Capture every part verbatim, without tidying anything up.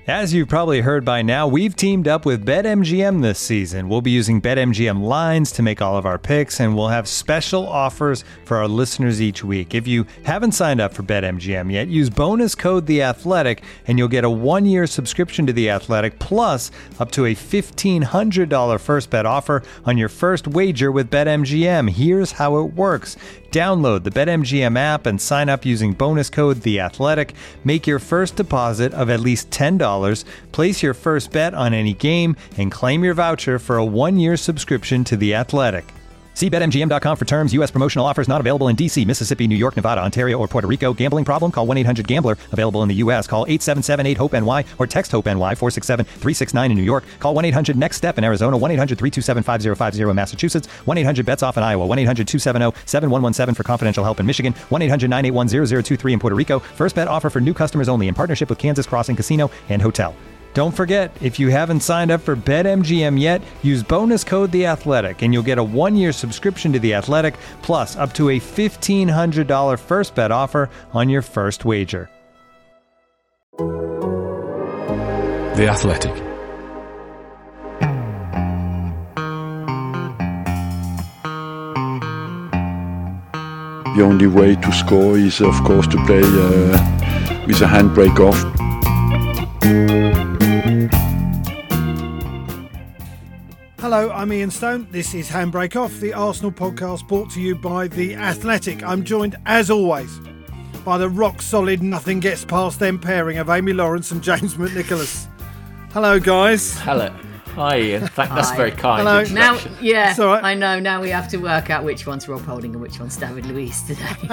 As you've probably heard by now, we've teamed up with BetMGM this season. We'll be using BetMGM lines to make all of our picks, and we'll have special offers for our listeners each week. If you haven't signed up for BetMGM yet, use bonus code The Athletic, and you'll get a one-year subscription to The Athletic, plus up to a fifteen hundred dollars first bet offer on your first wager with BetMGM. Here's how it works. Download the BetMGM app and sign up using bonus code The Athletic. Make your first deposit of at least ten dollars, place your first bet on any game, and claim your voucher for a one-year subscription to The Athletic. See Bet M G M dot com for terms. U S promotional offers not available in D C, Mississippi, New York, Nevada, Ontario, or Puerto Rico. Gambling problem? Call one eight hundred gambler. Available in the U S. Call eight seven seven eight hope N Y or text HOPE-NY four six seven three six nine in New York. Call one eight hundred next step in Arizona. one eight hundred three two seven five zero five zero in Massachusetts. one eight hundred bets off in Iowa. one eight hundred two seven zero seven one one seven for confidential help in Michigan. one eight hundred nine eight one zero zero two three in Puerto Rico. First bet offer for new customers only in partnership with Kansas Crossing Casino and Hotel. Don't forget, if you haven't signed up for BetMGM yet, use bonus code The Athletic, and you'll get a one-year subscription to The Athletic, plus up to a fifteen hundred dollars first bet offer on your first wager. The Athletic. The only way to score is, of course, to play uh, with a handbrake off. Hello, I'm Ian Stone. This is Handbrake Off, the Arsenal podcast brought to you by The Athletic. I'm joined, as always, by the rock-solid nothing gets past them pairing of Amy Lawrence and James McNicholas. Hello, guys. Hello. Hi, Ian. Thank, that's Hi. very kind. Hello. Now, yeah, It's all right. I know. Now we have to work out which one's Rob Holding and which one's David Luiz today.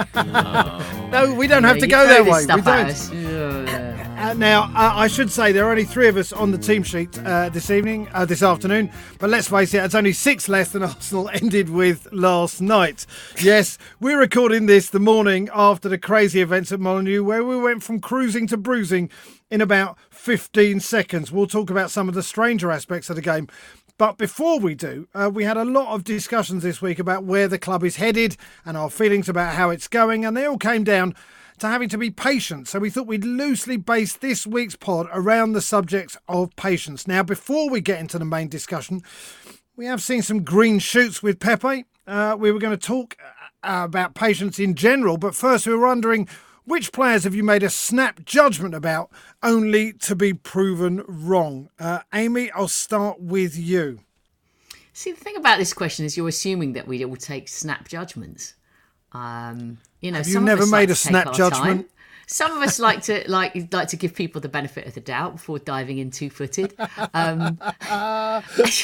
No, we don't You have know, to you go throw that this way. We stuff at don't. us. Yeah. Uh, now, uh, I should say there are only three of us on the team sheet uh, this evening, uh, this afternoon. But let's face it, it's only six less than Arsenal ended with last night. Yes, we're recording this the morning after the crazy events at Molineux, where we went from cruising to bruising in about fifteen seconds. We'll talk about some of the stranger aspects of the game. But before we do, uh, we had a lot of discussions this week about where the club is headed and our feelings about how it's going, and they all came down to having to be patient. So we thought we'd loosely base this week's pod around the subject of patience. Now, before we get into the main discussion, we have seen some green shoots with Pepe. Uh, we were going to talk uh, about patience in general, but first we were wondering, which players have you made a snap judgment about only to be proven wrong? Uh, Amy, I'll start with you. See, the thing about this question is you're assuming that we all take snap judgments. Um, you know, Have you some of never us made like a to take snap our judgment? time. Some of us like to like like to give people the benefit of the doubt before diving in two-footed. Um, I,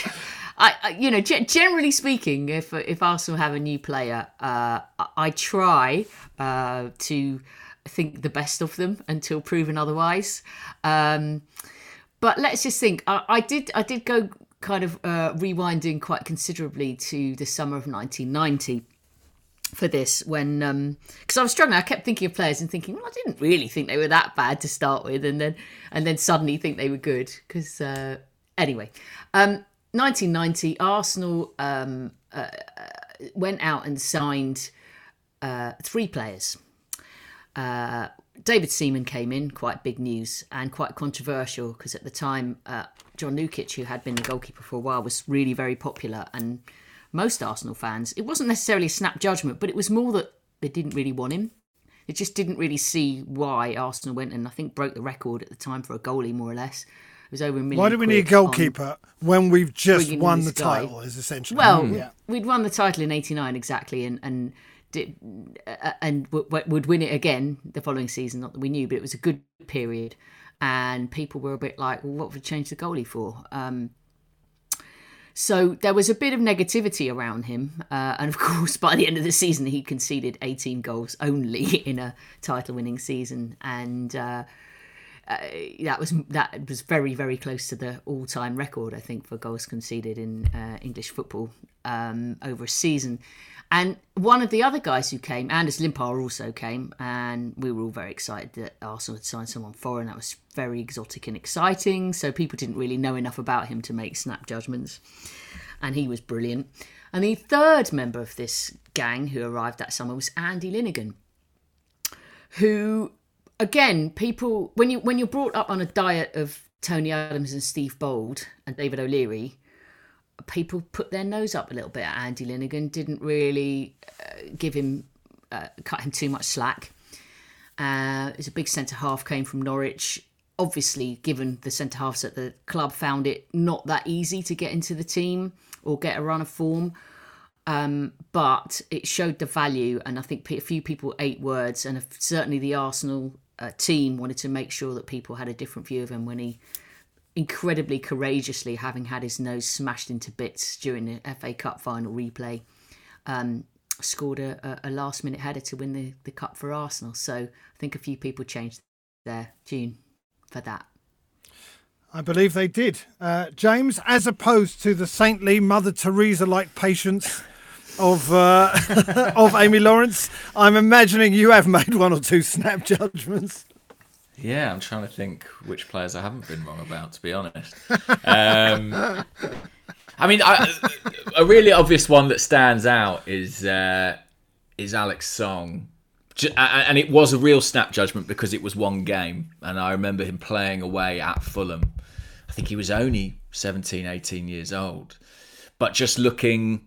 I, you know, g- generally speaking, if if Arsenal have a new player, uh, I, I try uh, to think the best of them until proven otherwise. Um, but let's just think. I, I did I did go kind of uh, rewinding quite considerably to the summer of nineteen ninety. For this, when because um, I was struggling, I kept thinking of players and thinking, well, I didn't really think they were that bad to start with, and then and then suddenly think they were good. Because uh, anyway, um, nineteen ninety, Arsenal um, uh, went out and signed uh, three players. Uh, David Seaman came in, quite big news and quite controversial because at the time, uh, John Lukic, who had been the goalkeeper for a while, was really very popular and. Most Arsenal fans, it wasn't necessarily a snap judgment, but it was more that they didn't really want him. They just didn't really see why Arsenal went and I think broke the record at the time for a goalie, more or less. It was over a million. Why do we need a goalkeeper when we've just won the guy. title, is essentially. Well, mm. yeah. we'd won the title in eighty-nine exactly and, and, did, uh, and w- w- would win it again the following season, not that we knew, but it was a good period. And people were a bit like, well, what would we change the goalie for? Um, So there was a bit of negativity around him. Uh, and of course, by the end of the season, he conceded eighteen goals only in a title-winning season. And uh, uh, that was that was very, very close to the all-time record, I think, for goals conceded in uh, English football um, over a season. And one of the other guys who came, Anders Limpar also came, and we were all very excited that Arsenal had signed someone foreign. That was very exotic and exciting, so people didn't really know enough about him to make snap judgments. And he was brilliant. And the third member of this gang who arrived that summer was Andy Linnigan, who, again, people, when, you, when you're brought up on a diet of Tony Adams and Steve Bold and David O'Leary, people put their nose up a little bit at Andy Linighan, didn't really uh, give him, uh, cut him too much slack. Uh, it was a big centre-half, came from Norwich. Obviously, given the centre-halves at the club found it not that easy to get into the team or get a run of form. Um, but it showed the value, and I think a few people ate words, and certainly the Arsenal uh, team wanted to make sure that people had a different view of him when he incredibly courageously, having had his nose smashed into bits during the F A Cup final replay, um, scored a, a last-minute header to win the, the cup for Arsenal. So I think a few people changed their tune for that. I believe they did. Uh, James, as opposed to the saintly Mother Teresa-like patience of uh, of Amy Lawrence, I'm imagining you have made one or two snap judgments. Yeah, I'm trying to think which players I haven't been wrong about, to be honest. Um, I mean, I, a really obvious one that stands out is uh, is Alex Song. And it was a real snap judgment because it was one game. And I remember him playing away at Fulham. I think he was only seventeen, eighteen years old. But just looking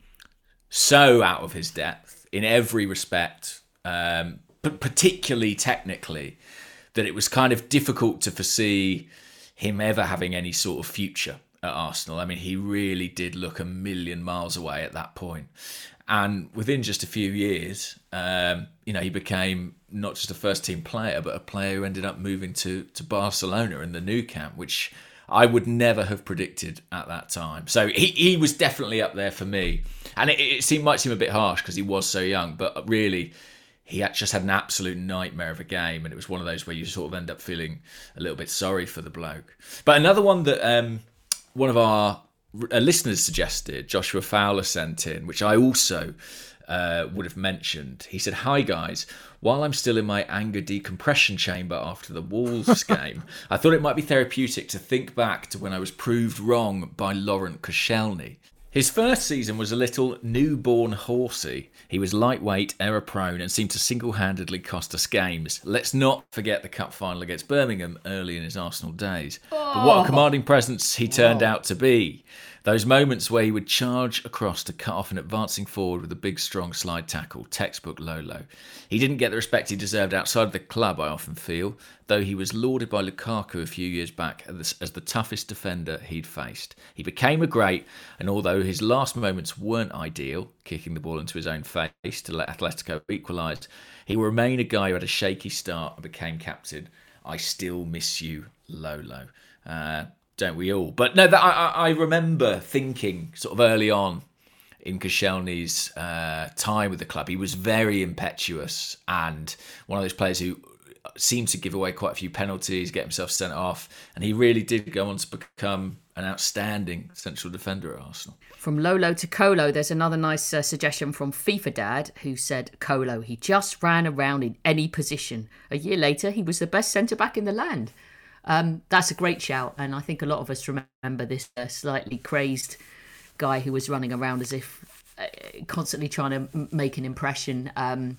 so out of his depth in every respect, um, but particularly technically, that it was kind of difficult to foresee him ever having any sort of future at Arsenal. I mean, he really did look a million miles away at that point. And within just a few years, um, you know, he became not just a first-team player, but a player who ended up moving to, to Barcelona in the Nou Camp, which I would never have predicted at that time. So he, he was definitely up there for me. And it, it seemed, might seem a bit harsh because he was so young, but really, he had just had an absolute nightmare of a game, and it was one of those where you sort of end up feeling a little bit sorry for the bloke. But another one that um, one of our uh, listeners suggested, Joshua Fowler sent in, which I also uh, would have mentioned. He said, "Hi guys, while I'm still in my anger decompression chamber after the Wolves game, I thought it might be therapeutic to think back to when I was proved wrong by Laurent Koscielny. His first season was a little newborn horsey. He was lightweight, error-prone, and seemed to single-handedly cost us games. Let's not forget the cup final against Birmingham early in his Arsenal days. Oh. But what a commanding presence he turned oh. out to be. Those moments where he would charge across to cut off an advancing forward with a big, strong slide tackle, textbook Lolo. He didn't get the respect he deserved outside of the club, I often feel, though he was lauded by Lukaku a few years back as the, as the toughest defender he'd faced. He became a great, and although his last moments weren't ideal, kicking the ball into his own face to let Atletico equalise, he will remain a guy who had a shaky start and became captain. I still miss you, Lolo." Uh, Don't we all? But no, that I, I remember thinking sort of early on in Koscielny's uh, time with the club, he was very impetuous and one of those players who seemed to give away quite a few penalties, get himself sent off, and he really did go on to become an outstanding central defender at Arsenal. From Lolo to Colo, there's another nice uh, suggestion from FIFA Dad, who said, "Colo, he just ran around in any position. A year later, he was the best centre-back in the land." Um, that's a great shout, and I think a lot of us remember this uh, slightly crazed guy who was running around as if uh, constantly trying to m- make an impression, um,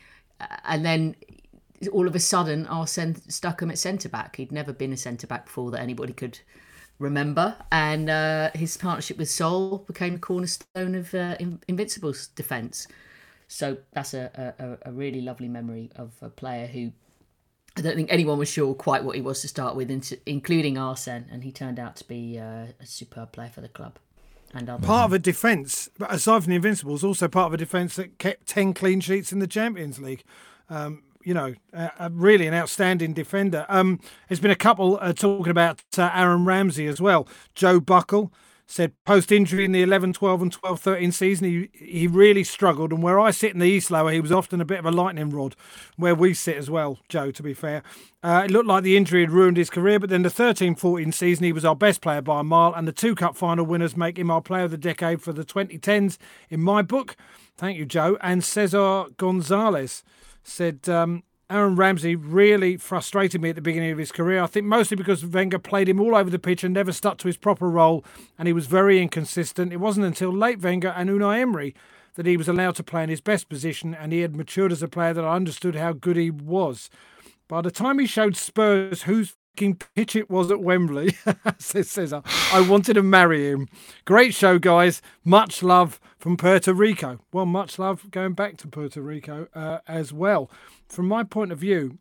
and then all of a sudden Arsene stuck him at centre-back. He'd never been a centre-back before that anybody could remember, and uh, his partnership with Sol became the cornerstone of uh, In- Invincible's defence. So that's a, a, a really lovely memory of a player who I don't think anyone was sure quite what he was to start with, including Arsene, and he turned out to be uh, a superb player for the club and others. Part of a defence, but aside from the Invincibles, also part of a defence that kept ten clean sheets in the Champions League. Um, you know, uh, really an outstanding defender. Um, there's been a couple uh, talking about uh, Aaron Ramsey as well. Joe Buckle said post-injury in the eleven twelve and twelve thirteen season, he he really struggled. And where I sit in the East Lower, he was often a bit of a lightning rod, where we sit as well, Joe, to be fair. Uh, it looked like the injury had ruined his career, but then the thirteen fourteen season, he was our best player by a mile, and the two Cup final winners make him our player of the decade for the twenty tens in my book. Thank you, Joe. And Cesar Gonzalez said... Um, Aaron Ramsey really frustrated me at the beginning of his career. I think mostly because Wenger played him all over the pitch and never stuck to his proper role, and he was very inconsistent. It wasn't until late Wenger and Unai Emery that he was allowed to play in his best position, and he had matured as a player that I understood how good he was. By the time he showed Spurs whose pitch it was at Wembley, says Cesar. I wanted to marry him. Great show, guys. Much love from Puerto Rico. Well, much love going back to Puerto Rico uh, as well. From my point of view,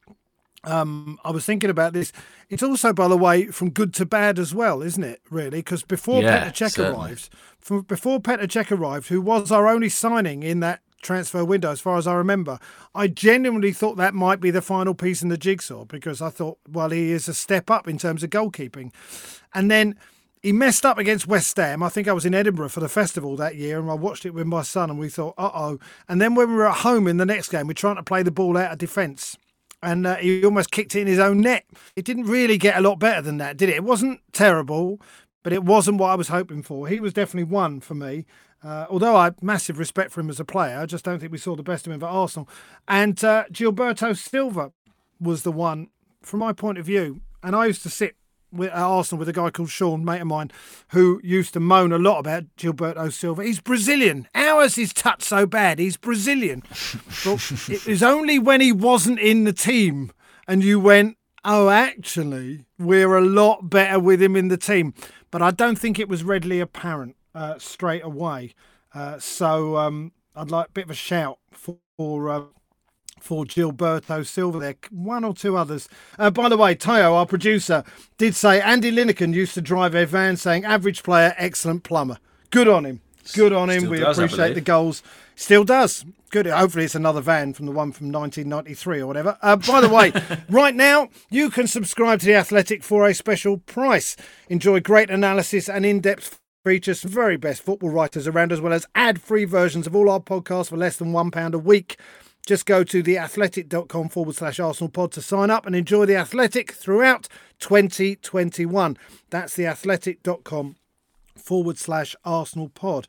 Um, I was thinking about this. It's also, by the way, from good to bad as well, isn't it? Really, because before Yeah, Petr Cech certainly. arrived, from before Petr Cech arrived, who was our only signing in that transfer window, as far as I remember, I genuinely thought that might be the final piece in the jigsaw, because I thought, well, he is a step up in terms of goalkeeping, and then he messed up against West Ham. I think I was in Edinburgh for the festival that year, and I watched it with my son, and we thought, uh oh. And then when we were at home in the next game, we're trying to play the ball out of defence. And uh, he almost kicked it in his own net. It didn't really get a lot better than that, did it? It wasn't terrible, but it wasn't what I was hoping for. He was definitely one for me. Uh, although I have massive respect for him as a player, I just don't think we saw the best of him at Arsenal. And uh, Gilberto Silva was the one, from my point of view. And I used to sit with, at Arsenal with a guy called Sean, mate of mine, who used to moan a lot about Gilberto Silva. He's Brazilian. How is his touch so bad? He's Brazilian. But it was only when he wasn't in the team and you went, oh, actually, we're a lot better with him in the team. But I don't think it was readily apparent uh, straight away. Uh, so um, I'd like a bit of a shout for... for uh, for Gilberto Silva there. One or two others. Uh, by the way, Tayo, our producer, did say Andy Lineker used to drive a van saying average player, excellent plumber. Good on him. Good on him. Still We does, I appreciate believe. the goals. Still does. Good. Hopefully it's another van from the one from nineteen ninety-three or whatever. Uh, by the way, right now you can subscribe to The Athletic for a special price. Enjoy great analysis and in-depth features from very best football writers around, as well as ad-free versions of all our podcasts for less than one pound a week. Just go to theathletic.com forward slash Arsenal pod to sign up and enjoy The Athletic throughout twenty twenty-one. That's theathletic.com forward slash Arsenal pod.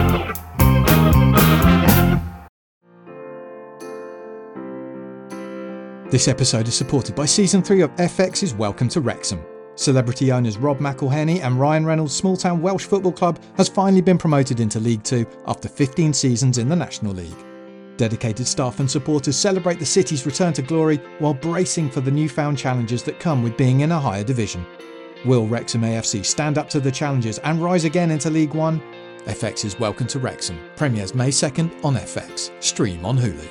This episode is supported by Season three of F X's Welcome to Wrexham. Celebrity owners Rob McElhenney and Ryan Reynolds' small-town Welsh football club has finally been promoted into League Two after fifteen seasons in the National League. Dedicated staff and supporters celebrate the city's return to glory while bracing for the newfound challenges that come with being in a higher division. Will Wrexham A F C stand up to the challenges and rise again into League One? F X's Welcome to Wrexham premieres May second on F X. Stream on Hulu.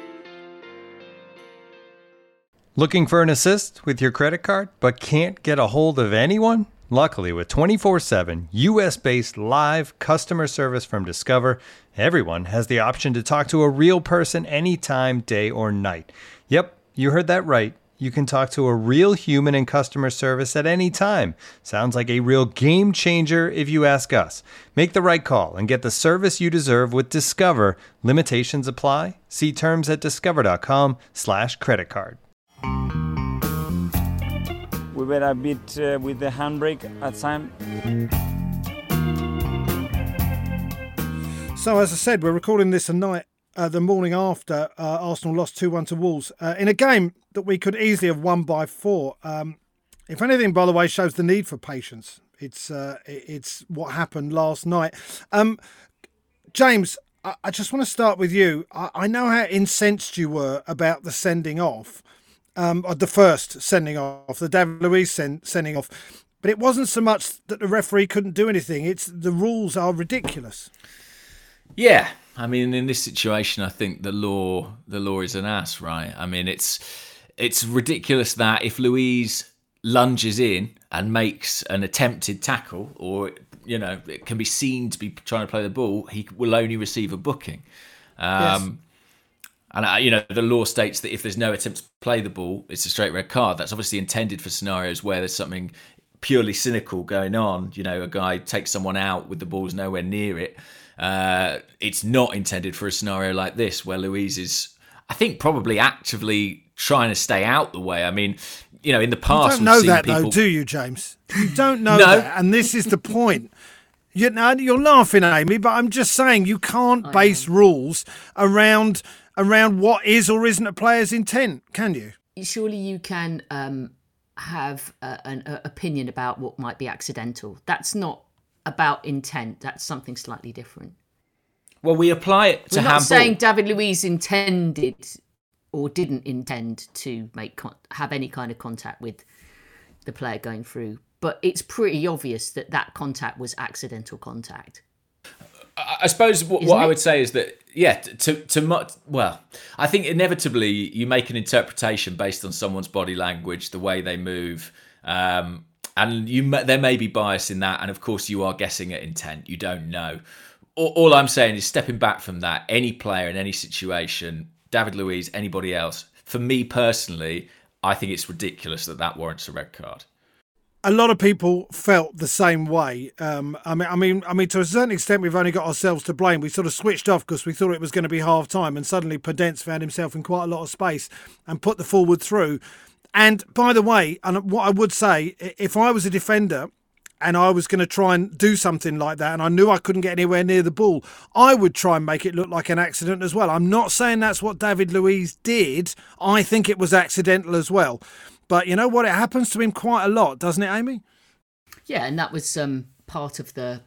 Looking for an assist with your credit card but can't get a hold of anyone? Luckily, with twenty-four seven U S-based live customer service from Discover, everyone has the option to talk to a real person anytime, day or night. Yep, you heard that right. You can talk to a real human in customer service at any time. Sounds like a real game changer if you ask us. Make the right call and get the service you deserve with Discover. Limitations apply. See terms at discover.com slash credit card. We were a bit uh, with the handbrake at time. So, as I said, we're recording this a night, uh, the morning after uh, Arsenal lost two one to Wolves uh, in a game that we could easily have won by four. Um, if anything, by the way, shows the need for patience. It's uh, it's what happened last night. Um, James, I, I just want to start with you. I, I know how incensed you were about the sending off. Um, the first sending off, the David Luiz send, sending off. But it wasn't so much that the referee couldn't do anything. It's the rules are ridiculous. Yeah, I mean, in this situation, I think the law the law is an ass, right? I mean, it's it's ridiculous that if Luiz lunges in and makes an attempted tackle, or you know, it can be seen to be trying to play the ball, he will only receive a booking. Um, Yes. And, uh, you know, the law states that if there's no attempt to play the ball, it's a straight red card. That's obviously intended for scenarios where there's something purely cynical going on. You know, a guy takes someone out with the ball's nowhere near it. Uh, it's not intended for a scenario like this where Luiz is, I think, probably actively trying to stay out the way. I mean, you know, in the past, You don't know we've seen that, people... though, do you, James? You don't know No. that, and this is the point. You know, you're laughing, Amy, but I'm just saying you can't base rules around around what is or isn't a player's intent, can you? Surely you can um, have a, an a opinion about what might be accidental. That's not about intent. That's something slightly different. Well, we apply it to We're not handball. saying David Luiz intended or didn't intend to make con- have any kind of contact with the player going through. But it's pretty obvious that that contact was accidental contact. I suppose what, what I would say is that, yeah, to to much, well, I think inevitably you make an interpretation based on someone's body language, the way they move, um, and you there may be bias in that, and of course you are guessing at intent. You don't know. All, all I'm saying is stepping back from that. Any player in any situation, David Luiz, anybody else, for me personally, I think it's ridiculous that that warrants a red card. A lot of people felt the same way. Um, I mean, I mean, I mean, to a certain extent, we've only got ourselves to blame. We sort of switched off because we thought it was going to be half time, and suddenly Podence found himself in quite a lot of space and put the forward through. And by the way, and what I would say, if I was a defender and I was going to try and do something like that, and I knew I couldn't get anywhere near the ball, I would try and make it look like an accident as well. I'm not saying that's what David Luiz did. I think it was accidental as well. But you know what? It happens to him quite a lot, doesn't it, Amy? Yeah, and that was um, part of the,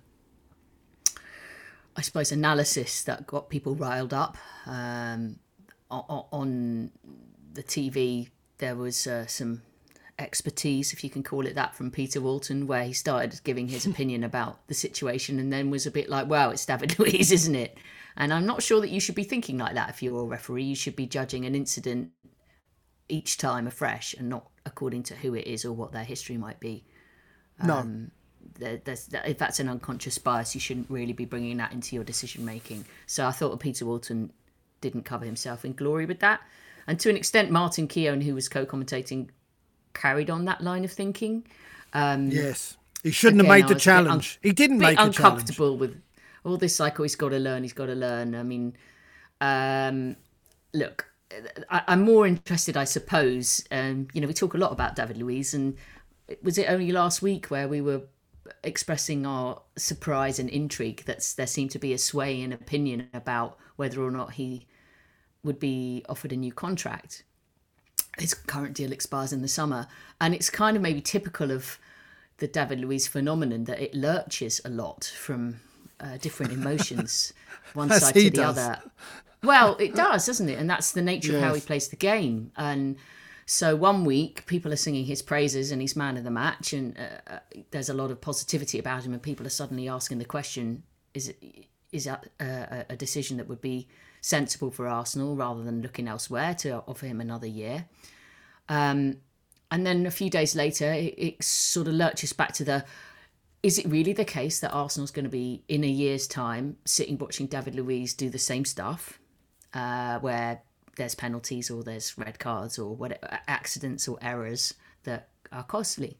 I suppose, analysis that got people riled up. Um, on, on the T V, there was uh, some expertise, if you can call it that, from Peter Walton, where he started giving his opinion about the situation and then was a bit like, well, it's David Luiz, isn't it? And I'm not sure that you should be thinking like that if you're a referee. You should be judging an incident each time afresh and not according to who it is or what their history might be. No. Um, there, there's, if that's an unconscious bias, you shouldn't really be bringing that into your decision making. So I thought that Peter Walton didn't cover himself in glory with that. And to an extent, Martin Keown, who was co-commentating, carried on that line of thinking. Um, yes. He shouldn't again, have made the un- challenge. He didn't make a challenge. Uncomfortable with all this, like, oh, he's got to learn, he's got to learn. I mean, um, look, I, I'm more interested, I suppose. Um, you know, we talk a lot about David Luiz, and was it only last week where we were expressing our surprise and intrigue that there seemed to be a sway in opinion about whether or not he would be offered a new contract? His current deal expires in the summer, and it's kind of maybe typical of the David Luiz phenomenon that it lurches a lot from uh, different emotions, one As side he to the does. other. Well, it does, doesn't it? And that's the nature of how he Yes. plays the game. And so one week, people are singing his praises and he's man of the match, and uh, uh, there's a lot of positivity about him, and people are suddenly asking the question, is it, is that uh, a decision that would be sensible for Arsenal rather than looking elsewhere to offer him another year? Um, and then a few days later, it, it sort of lurches back to the, is it really the case that Arsenal's going to be, in a year's time, sitting watching David Luiz do the same stuff, uh, where there's penalties or there's red cards or whatever, accidents or errors that are costly?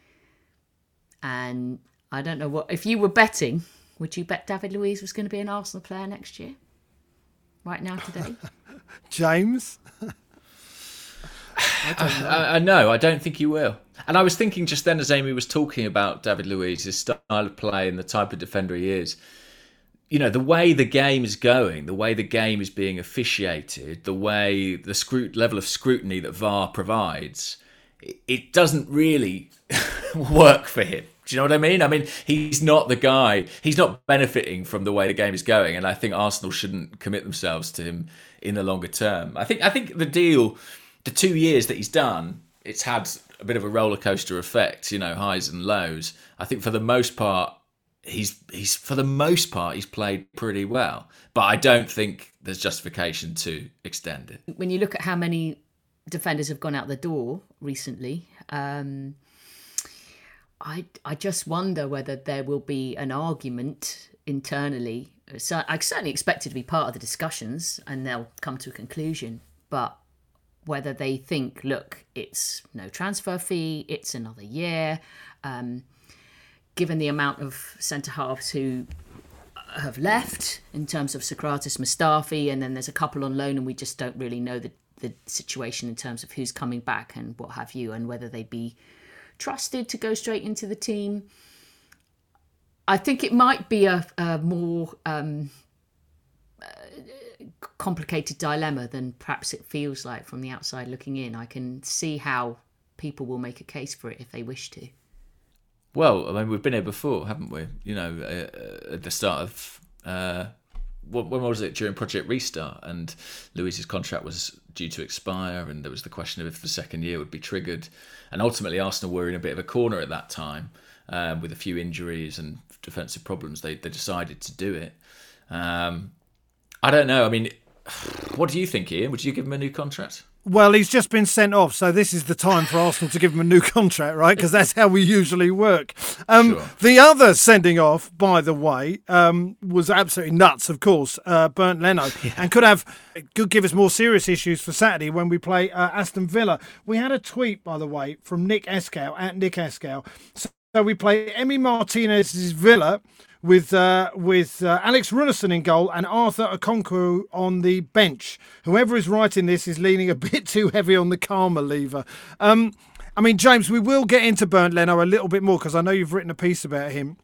And I don't know what, if you were betting, would you bet David Luiz was going to be an Arsenal player next year? Right now, today? James? I, I, I know, I don't think he will. And I was thinking just then, as Amy was talking about David Luiz, his style of play and the type of defender he is, you know, the way the game is going, the way the game is being officiated, the way the scrut- level of scrutiny that V A R provides, it, it doesn't really work for him. Do you know what I mean? I mean, he's not the guy, he's not benefiting from the way the game is going, and I think Arsenal shouldn't commit themselves to him in the longer term. I think I think the deal, the two years that he's done, it's had a bit of a roller coaster effect, you know, highs and lows. I think for the most part, he's he's for the most part he's played pretty well, but I don't think there's justification to extend it. When you look at how many defenders have gone out the door recently, um, I I just wonder whether there will be an argument internally. So I certainly expect it to be part of the discussions, and they'll come to a conclusion. But whether they think, look, it's no transfer fee, it's another year. Um, given the amount of centre-halves who have left in terms of Socrates, Mustafi, and then there's a couple on loan, and we just don't really know the, the situation in terms of who's coming back and what have you, and whether they'd be trusted to go straight into the team. I think it might be a, a more um, uh, complicated dilemma than perhaps it feels like from the outside looking in. I can see how people will make a case for it if they wish to. Well, I mean, we've been here before, haven't we? You know, uh, at the start of, uh, when was it? During Project Restart, and Luiz's contract was due to expire, and there was the question of if the second year would be triggered. And ultimately, Arsenal were in a bit of a corner at that time um, with a few injuries and defensive problems. They they decided to do it. Um, I don't know. I mean, what do you think, Ian? Would you give him a new contract? Well, he's just been sent off, so this is the time for Arsenal to give him a new contract, right? Because that's how we usually work. Um, Sure. The other sending off, by the way, um, was absolutely nuts, of course, uh, Bernd Leno, yeah. and could have could give us more serious issues for Saturday when we play uh, Aston Villa. We had a tweet, by the way, from Nick Escow, at Nick Escow. So we play Emi Martinez's Villa with uh, with uh, Alex Runarsson in goal and Arthur Okonkwo on the bench. Whoever is writing this is leaning a bit too heavy on the karma lever. Um, I mean, James, we will get into Bernd Leno a little bit more because I know you've written a piece about him.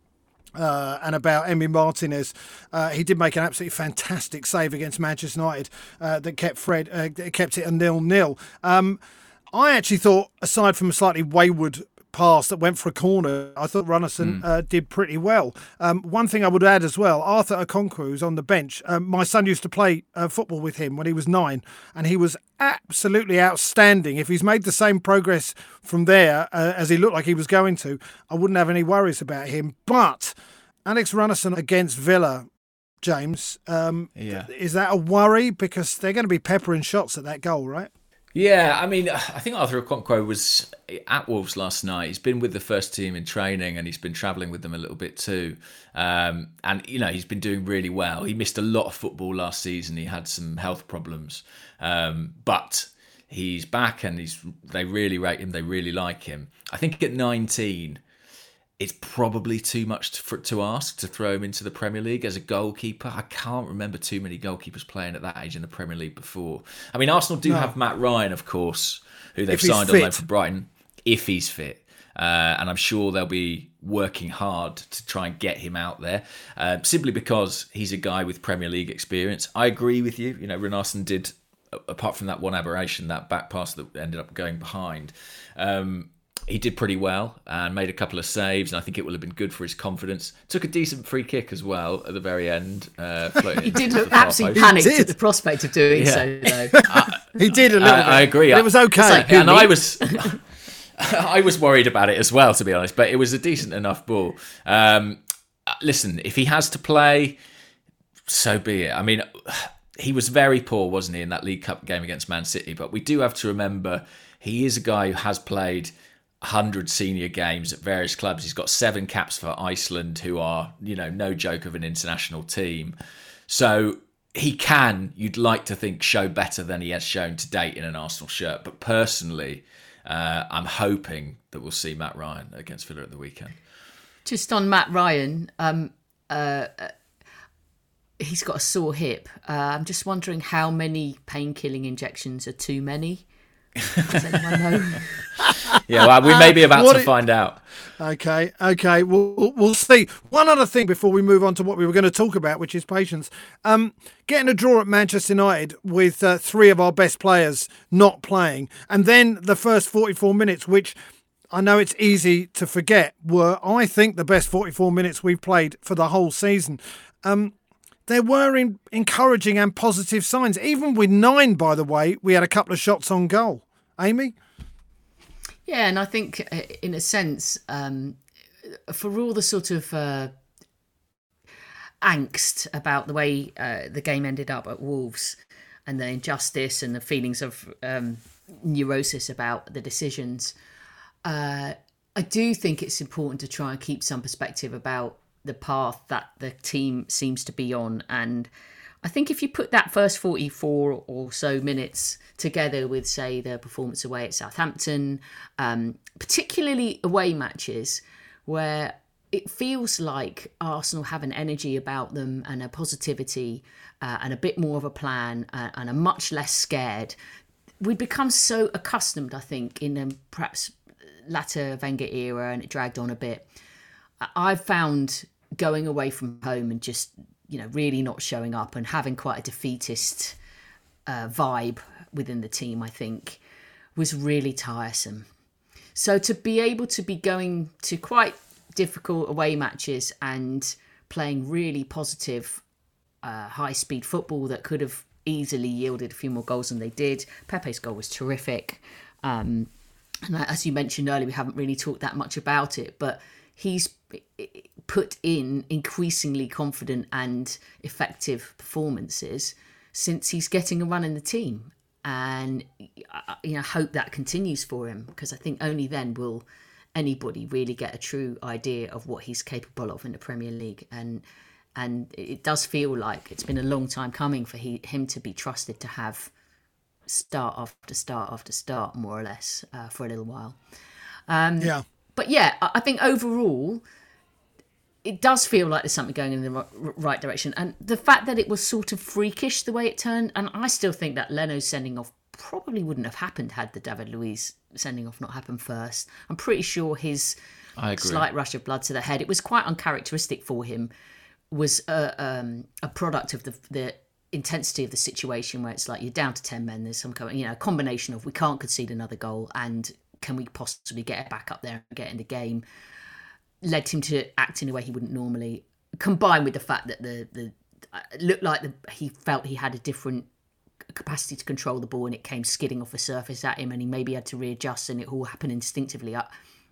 Uh, and about Emi Martinez. Uh, he did make an absolutely fantastic save against Manchester United uh, that kept Fred uh, kept it a nil-nil. Um, I actually thought, aside from a slightly wayward pass that went for a corner, I thought Runarsson mm. uh, did pretty well. Um, one thing I would add as well, Arthur Okonkwo, who's on the bench, um, my son used to play uh, football with him when he was nine, and he was absolutely outstanding. If he's made the same progress from there uh, as he looked like he was going to, I wouldn't have any worries about him. But Alex Runarsson against Villa, James, um, yeah. is that a worry? Because they're going to be peppering shots at that goal, right? Yeah, I mean, I think Arthur Okonkwo was at Wolves last night. He's been with the first team in training and he's been travelling with them a little bit too. Um, and, you know, he's been doing really well. He missed a lot of football last season. He had some health problems. Um, but he's back and he's they really rate him. They really like him. I think at nineteen, it's probably too much to, for, to ask to throw him into the Premier League as a goalkeeper. I can't remember too many goalkeepers playing at that age in the Premier League before. I mean, Arsenal do no. have Matt Ryan, of course, who they've signed on loan for Brighton, if he's fit. Uh, and I'm sure they'll be working hard to try and get him out there, uh, simply because he's a guy with Premier League experience. I agree with you. You know, Runarsson did, apart from that one aberration, that back pass that ended up going behind, um, he did pretty well and made a couple of saves, and I think it will have been good for his confidence. Took a decent free kick as well at the very end. Uh, he did look absolutely panicked at the prospect of doing yeah. so, though. Uh, he did a little I, bit. I agree. It was okay. Like, and I was... I was worried about it as well, to be honest, but it was a decent enough ball. Um, listen, if he has to play, so be it. I mean, he was very poor, wasn't he, in that League Cup game against Man City? But we do have to remember he is a guy who has played one hundred senior games at various clubs. He's got seven caps for Iceland, who are, you know, no joke of an international team. So he can, you'd like to think, show better than he has shown to date in an Arsenal shirt. But personally, uh, I'm hoping that we'll see Matt Ryan against Villa at the weekend. Just on Matt Ryan, um, uh, he's got a sore hip. Uh, I'm just wondering how many pain-killing injections are too many. Does anyone know? Yeah, well, we may be about uh, to it, find out. Okay, okay, we'll, we'll see. One other thing before we move on to what we were going to talk about, which is patience. Um, getting a draw at Manchester United with uh, three of our best players not playing, and then the first forty-four minutes, which I know it's easy to forget, were, I think, the best forty-four minutes we've played for the whole season. Um, There were in, encouraging and positive signs. Even with nine, by the way, we had a couple of shots on goal. Amy? Yeah, and I think, in a sense, um, for all the sort of uh, angst about the way uh, the game ended up at Wolves and the injustice and the feelings of um, neurosis about the decisions, uh, I do think it's important to try and keep some perspective about the path that the team seems to be on. And I think if you put that first forty-four or so minutes together with, say, the performance away at Southampton, um, particularly away matches where it feels like Arsenal have an energy about them and a positivity uh, and a bit more of a plan uh, and are much less scared. We'd become so accustomed, I think, in the perhaps latter Wenger era, and it dragged on a bit. I've found going away from home and just, you know, really not showing up and having quite a defeatist uh, vibe within the team, I think, was really tiresome. So to be able to be going to quite difficult away matches and playing really positive, uh, high-speed football that could have easily yielded a few more goals than they did. Pepe's goal was terrific. Um, and as you mentioned earlier, we haven't really talked that much about it, but he's put in increasingly confident and effective performances since he's getting a run in the team. And you know, hope that continues for him, because I think only then will anybody really get a true idea of what he's capable of in the Premier League. And and it does feel like it's been a long time coming for he, him to be trusted to have start after start after start, more or less, uh, for a little while. Um, yeah. But yeah, I think overall, it does feel like there's something going in the right direction. And the fact that it was sort of freakish the way it turned, and I still think that Leno's sending off probably wouldn't have happened had the David Luiz sending off not happened first. I'm pretty sure his slight rush of blood to the head, it was quite uncharacteristic for him, was a, um, a product of the, the intensity of the situation, where it's like you're down to ten men, there's some kind of, you know, combination of we can't concede another goal and can we possibly get it back up there and get in the game, led him to act in a way he wouldn't normally, combined with the fact that the the it looked like the, he felt he had a different capacity to control the ball and it came skidding off the surface at him and he maybe had to readjust and it all happened instinctively. I,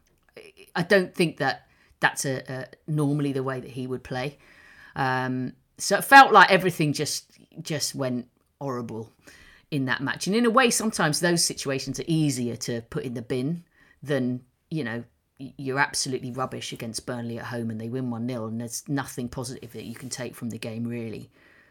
I don't think that that's a, a normally the way that he would play. Um, so it felt like everything just just went horrible in that match. And in a way, sometimes those situations are easier to put in the bin than, you know, you're absolutely rubbish against Burnley at home and they win one nil and there's nothing positive that you can take from the game, really.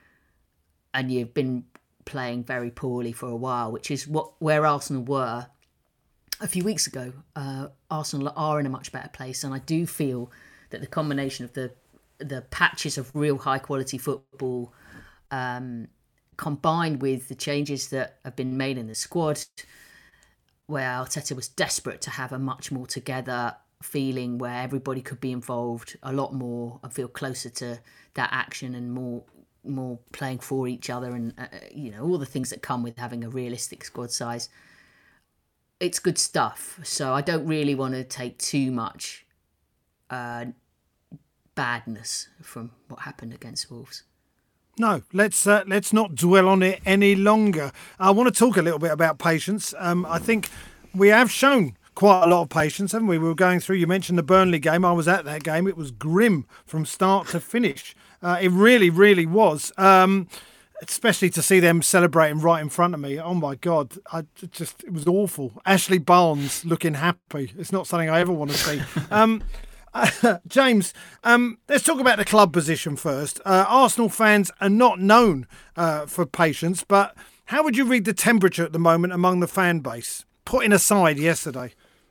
And you've been playing very poorly for a while, which is what where Arsenal were a few weeks ago. Uh, Arsenal are in a much better place, and I do feel that the combination of the the patches of real high quality football, um, combined with the changes that have been made in the squad, where Arteta was desperate to have a much more together feeling where everybody could be involved a lot more and feel closer to that action and more more playing for each other and, uh, you know, all the things that come with having a realistic squad size. It's good stuff. So I don't really want to take too much uh, badness from what happened against Wolves. No, let's uh, let's not dwell on it any longer. I want to talk a little bit about patience. Um, I think we have shown quite a lot of patience, haven't we? We were going through, you mentioned the Burnley game. I was at that game. It was grim from start to finish. Uh, it really, really was. Um, especially to see them celebrating right in front of me. Oh my God, I just it was awful. Ashley Barnes looking happy. It's not something I ever want to see. Um, Uh, James, um, let's talk about the club position first. Uh, Arsenal fans are not known uh, for patience, but how would you read the temperature at the moment among the fan base, putting aside yesterday?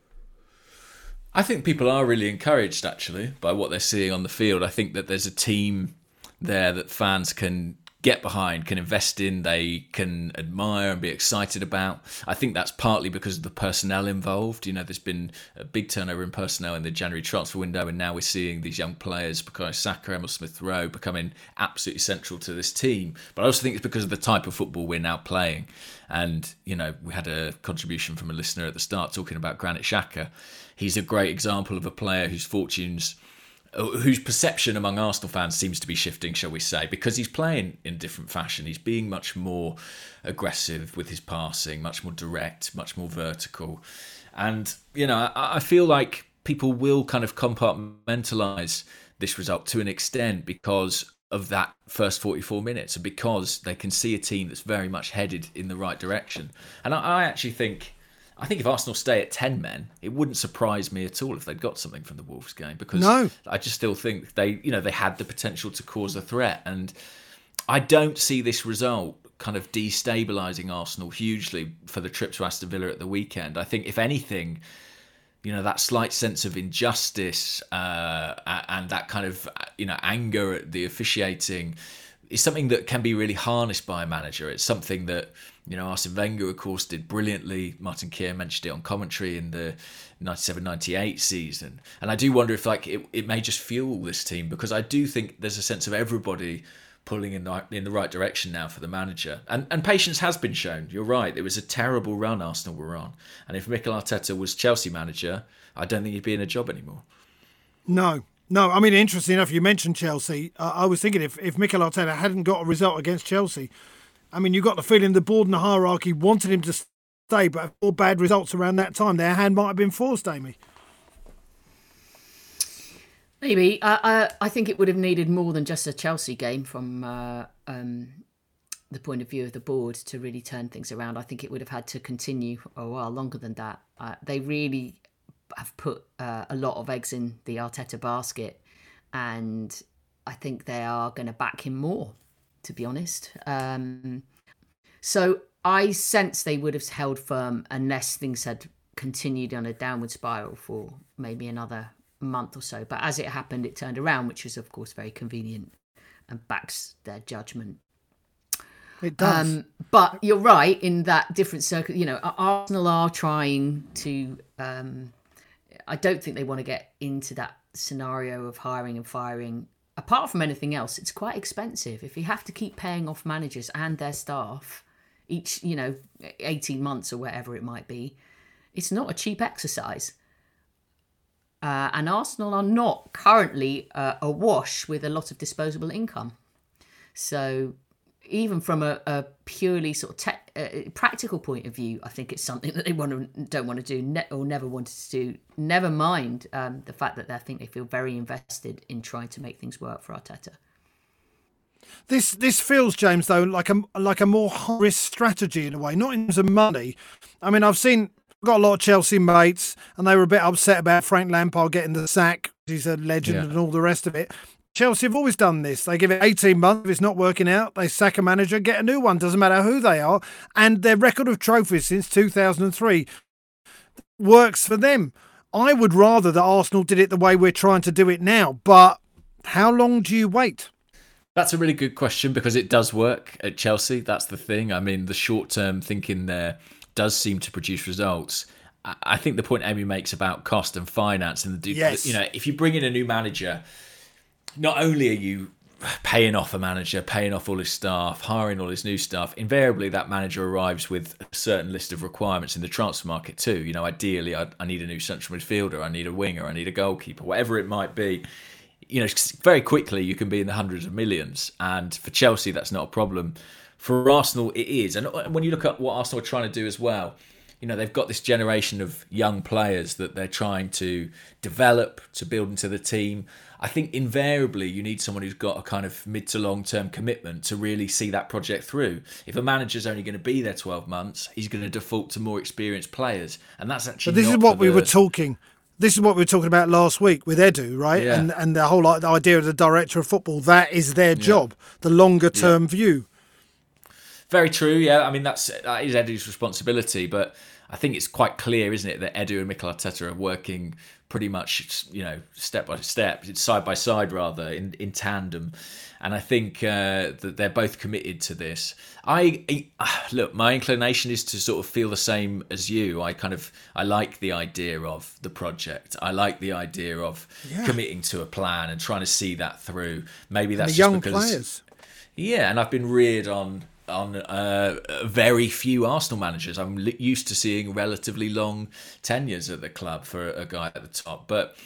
I think people are really encouraged, actually, by what they're seeing on the field. I think that there's a team there that fans can get behind, can invest in, they can admire and be excited about. I think that's partly because of the personnel involved. You know, there's been a big turnover in personnel in the January transfer window, and now we're seeing these young players, Bukayo Saka, Emil Smith-Rowe, becoming absolutely central to this team. But I also think it's because of the type of football we're now playing. And, you know, we had a contribution from a listener at the start talking about Granit Xhaka. He's a great example of a player whose fortunes, whose perception among Arsenal fans seems to be shifting, shall we say, because he's playing in a different fashion. He's being much more aggressive with his passing, much more direct, much more vertical. And, you know, I, I feel like people will kind of compartmentalise this result to an extent because of that first forty-four minutes and because they can see a team that's very much headed in the right direction. And I, I actually think... I think if Arsenal stay at ten men, it wouldn't surprise me at all if they'd got something from the Wolves game, because no. I just still think they, you know, they had the potential to cause a threat, and I don't see this result kind of destabilising Arsenal hugely for the trip to Aston Villa at the weekend. I think if anything, you know, that slight sense of injustice uh, and that kind of, you know, anger at the officiating is something that can be really harnessed by a manager. It's something that, you know, Arsene Wenger, of course, did brilliantly. Martin Keown mentioned it on commentary in the ninety-seven ninety-eight season. And I do wonder if, like, it, it may just fuel this team, because I do think there's a sense of everybody pulling in the, in the right direction now for the manager. And and patience has been shown. You're right. It was a terrible run Arsenal were on. And if Mikel Arteta was Chelsea manager, I don't think he'd be in a job anymore. No. No, I mean, interesting enough, you mentioned Chelsea. Uh, I was thinking if, if Mikel Arteta hadn't got a result against Chelsea, I mean, you got the feeling the board and the hierarchy wanted him to stay, but all bad results around that time. Their hand might have been forced, Amy. Maybe. Uh, I, I think it would have needed more than just a Chelsea game from uh, um, the point of view of the board to really turn things around. I think it would have had to continue a while longer than that. Uh, they really have put uh, a lot of eggs in the Arteta basket, and I think they are going to back him more, to be honest. Um, so I sense they would have held firm unless things had continued on a downward spiral for maybe another month or so. But as it happened, it turned around, which is, of course, very convenient and backs their judgment. It does. Um, but you're right in that different circle. You know, Arsenal are trying to... Um, I don't think they want to get into that scenario of hiring and firing. Apart from anything else, it's quite expensive. If you have to keep paying off managers and their staff each, you know, eighteen months or whatever it might be, it's not a cheap exercise. Uh, and Arsenal are not currently uh, awash with a lot of disposable income. So even from a, a purely sort of te- uh, practical point of view, I think it's something that they want to, don't want to do ne- or never wanted to do. Never mind um, the fact that they think they feel very invested in trying to make things work for Arteta. This this feels, James, though, like a like a more high-risk strategy in a way, not in terms of money. I mean, I've seen got a lot of Chelsea mates, and they were a bit upset about Frank Lampard getting the sack. He's a legend, yeah, and all the rest of it. Chelsea have always done this. They give it eighteen months. If it's not working out, they sack a manager, get a new one. Doesn't matter who they are. And their record of trophies since two thousand three works for them. I would rather that Arsenal did it the way we're trying to do it now. But how long do you wait? That's a really good question, because it does work at Chelsea. That's the thing. I mean, the short-term thinking there does seem to produce results. I think the point Amy makes about cost and finance, and the, yes. you know, if you bring in a new manager, not only are you paying off a manager, paying off all his staff, hiring all his new staff, invariably that manager arrives with a certain list of requirements in the transfer market too. You know, ideally, I, I need a new central midfielder, I need a winger, I need a goalkeeper, whatever it might be. You know, very quickly you can be in the hundreds of millions, and for Chelsea that's not a problem. For Arsenal it is, and when you look at what Arsenal are trying to do as well, you know, they've got this generation of young players that they're trying to develop, to build into the team. I think invariably you need someone who's got a kind of mid to long term commitment to really see that project through. If a manager's only going to be there twelve months, he's going to default to more experienced players, and that's actually. But this not is what we the... were talking. This is what we were talking about last week with Edu, right? Yeah. And and the whole like, the idea of the director of football, that is their job, yeah. the longer term yeah. view. Very true. Yeah, I mean that's that is Edu's responsibility, but I think it's quite clear, isn't it, that Edu and Mikel Arteta are working pretty much, you know, step by step, side by side rather, in, in tandem. And I think uh, that they're both committed to this. I look, my inclination is to sort of feel the same as you. I kind of I like the idea of the project. I like the idea of yeah. committing to a plan and trying to see that through. Maybe that's and the just young because, players. Yeah, and I've been reared on. on uh, very few Arsenal managers. I'm used to seeing relatively long tenures at the club for a guy at the top. But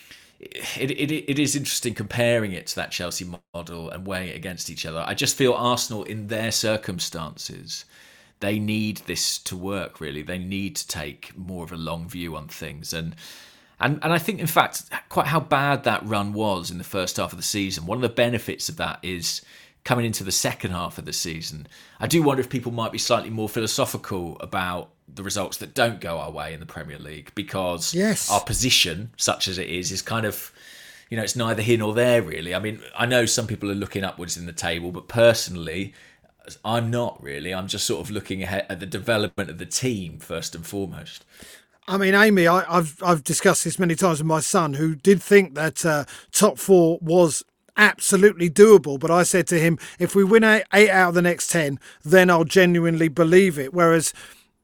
it, it it is interesting comparing it to that Chelsea model and weighing it against each other. I just feel Arsenal, in their circumstances, they need this to work, really. They need to take more of a long view on things. And And and I think, in fact, quite how bad that run was in the first half of the season, one of the benefits of that is coming into the second half of the season. I do wonder if people might be slightly more philosophical about the results that don't go our way in the Premier League, because yes. our position, such as it is, is kind of, you know, it's neither here nor there, really. I mean, I know some people are looking upwards in the table, but personally, I'm not really. I'm just sort of looking ahead at the development of the team, first and foremost. I mean, Amy, I, I've I've discussed this many times with my son, who did think that uh, top four was absolutely doable, but I said to him, if we win eight, eight out of the next ten, then I'll genuinely believe it. Whereas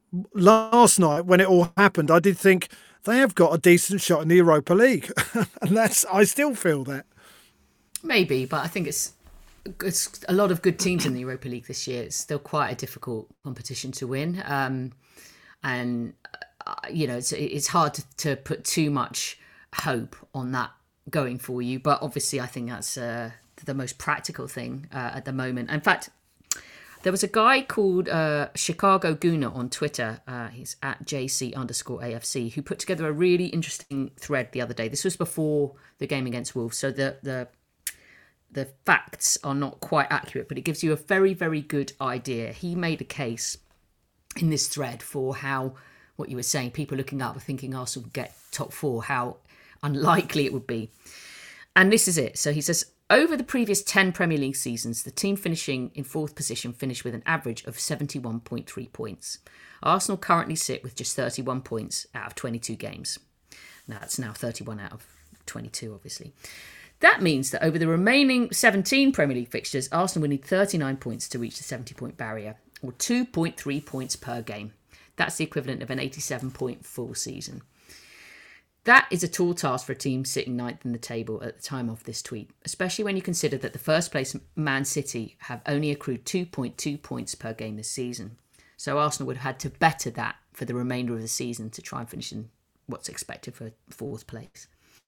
last night, when it all happened, I did think they have got a decent shot in the Europa League, and that's I still feel that. Maybe, but I think it's it's a lot of good teams in the Europa League this year. It's still quite a difficult competition to win, um, and uh, you know it's it's hard to, to put too much hope on that going for you, but obviously I think that's uh, the most practical thing uh, at the moment. In fact, There was a guy called uh, Chicago Gooner on Twitter. Uh, he's at J C underscore A F C, who put together a really interesting thread the other day. This was before the game against Wolves, so the the the facts are not quite accurate, but it gives you a very, very good idea. He made a case in this thread for how, what you were saying, people looking up and thinking Arsenal would get top four, how unlikely it would be. And this is it. So he says, over the previous ten Premier League seasons, the team finishing in fourth position finished with an average of seventy-one point three points. Arsenal currently sit with just thirty-one points out of twenty-two games. Now, that's now thirty-one out of twenty-two, obviously. That means that over the remaining seventeen Premier League fixtures, Arsenal will need thirty-nine points to reach the seventy-point barrier, or two point three points per game. That's the equivalent of an eighty-seven point full season. That is a tall task for a team sitting ninth in the table at the time of this tweet, especially when you consider that the first place Man City have only accrued two point two points per game this season. So Arsenal would have had to better that for the remainder of the season to try and finish in what's expected for fourth place.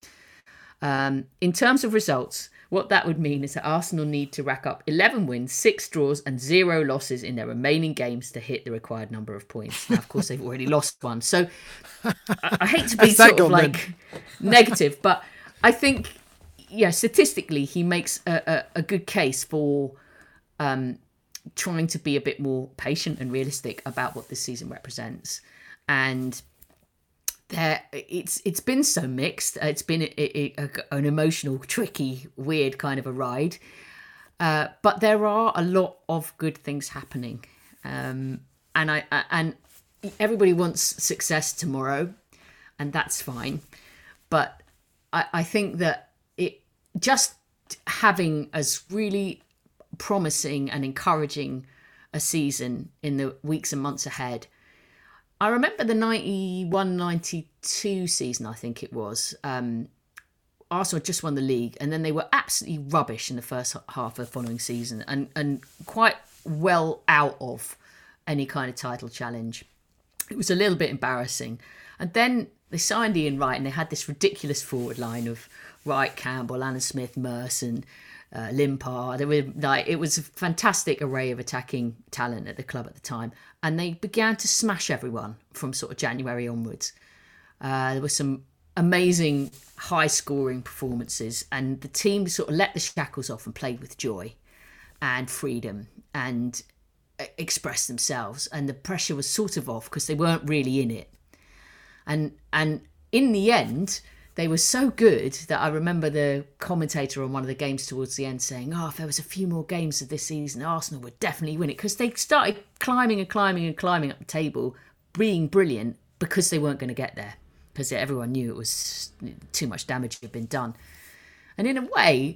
Um, in terms of results, what that would mean is that Arsenal need to rack up eleven wins, six draws and zero losses in their remaining games to hit the required number of points. Now, of course, they've already lost one. So I, I hate to be sort of like negative, but I think, yeah, statistically, he makes a, a, a good case for um, trying to be a bit more patient and realistic about what this season represents. And There, it's it's been so mixed. It's been a, a, a, an emotional, tricky, weird kind of a ride. Uh, but there are a lot of good things happening, um, and I, I and everybody wants success tomorrow, and that's fine. But I, I think that it just having as really promising and encouraging a season in the weeks and months ahead. I remember the ninety-one ninety-two season, I think it was. Um, Arsenal just won the league, and then they were absolutely rubbish in the first half of the following season, and, and quite well out of any kind of title challenge. It was a little bit embarrassing. And then they signed Ian Wright, and they had this ridiculous forward line of Wright, Campbell, Alan Smith, Merson, uh, Limpar. They were like, it was a fantastic array of attacking talent at the club at the time. And they began to smash everyone from sort of January onwards. Uh, there were some amazing high-scoring performances, and the team sort of let the shackles off and played with joy and freedom and expressed themselves. And the pressure was sort of off because they weren't really in it. And and in the end, they were so good that I remember the commentator on one of the games towards the end saying, oh, if there was a few more games of this season, Arsenal would definitely win it. Because they started climbing and climbing and climbing up the table, being brilliant because they weren't going to get there. Because everyone knew it was too much damage had been done. And in a way,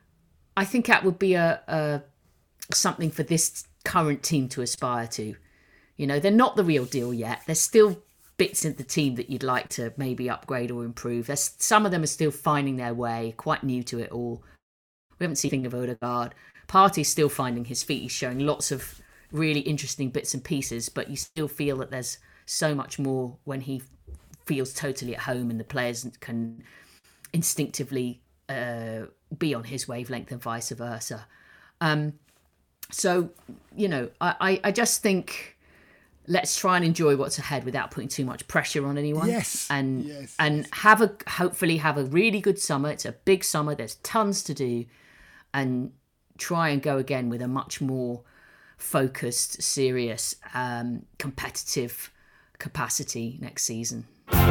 I think that would be a, a something for this current team to aspire to. You know, they're not the real deal yet. There's still bits in the team that you'd like to maybe upgrade or improve. There's, some of them are still finding their way, quite new to it all. We haven't seen anything of Odegaard. Partey's still finding his feet. He's showing lots of really interesting bits and pieces, but you still feel that there's so much more when he feels totally at home and the players can instinctively uh, be on his wavelength and vice versa. Um, so, you know, I, I, I just think let's try and enjoy what's ahead without putting too much pressure on anyone. Yes. And yes, and yes. have a hopefully have a really good summer. It's a big summer. There's tons to do, and try and go again with a much more focused, serious, um, competitive capacity next season.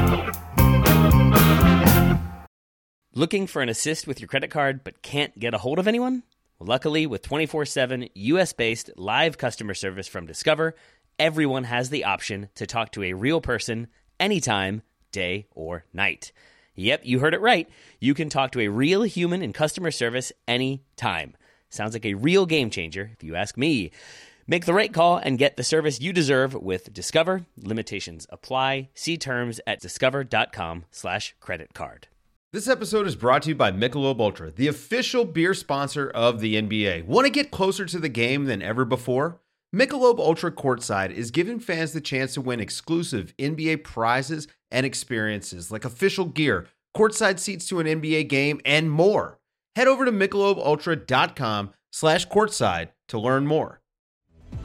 Looking for an assist with your credit card but can't get a hold of anyone? Well, luckily, with twenty-four seven U S-based live customer service from Discover, everyone has the option to talk to a real person anytime, day or night. Yep, you heard it right. You can talk to a real human in customer service anytime. Sounds like a real game changer, if you ask me. Make the right call and get the service you deserve with Discover. Limitations apply. See terms at discover.com slash credit card. This episode is brought to you by Michelob Ultra, the official beer sponsor of the N B A. Want to get closer to the game than ever before? Michelob Ultra Courtside is giving fans the chance to win exclusive N B A prizes and experiences like official gear, courtside seats to an N B A game, and more. Head over to michelobultra.com slash courtside to learn more.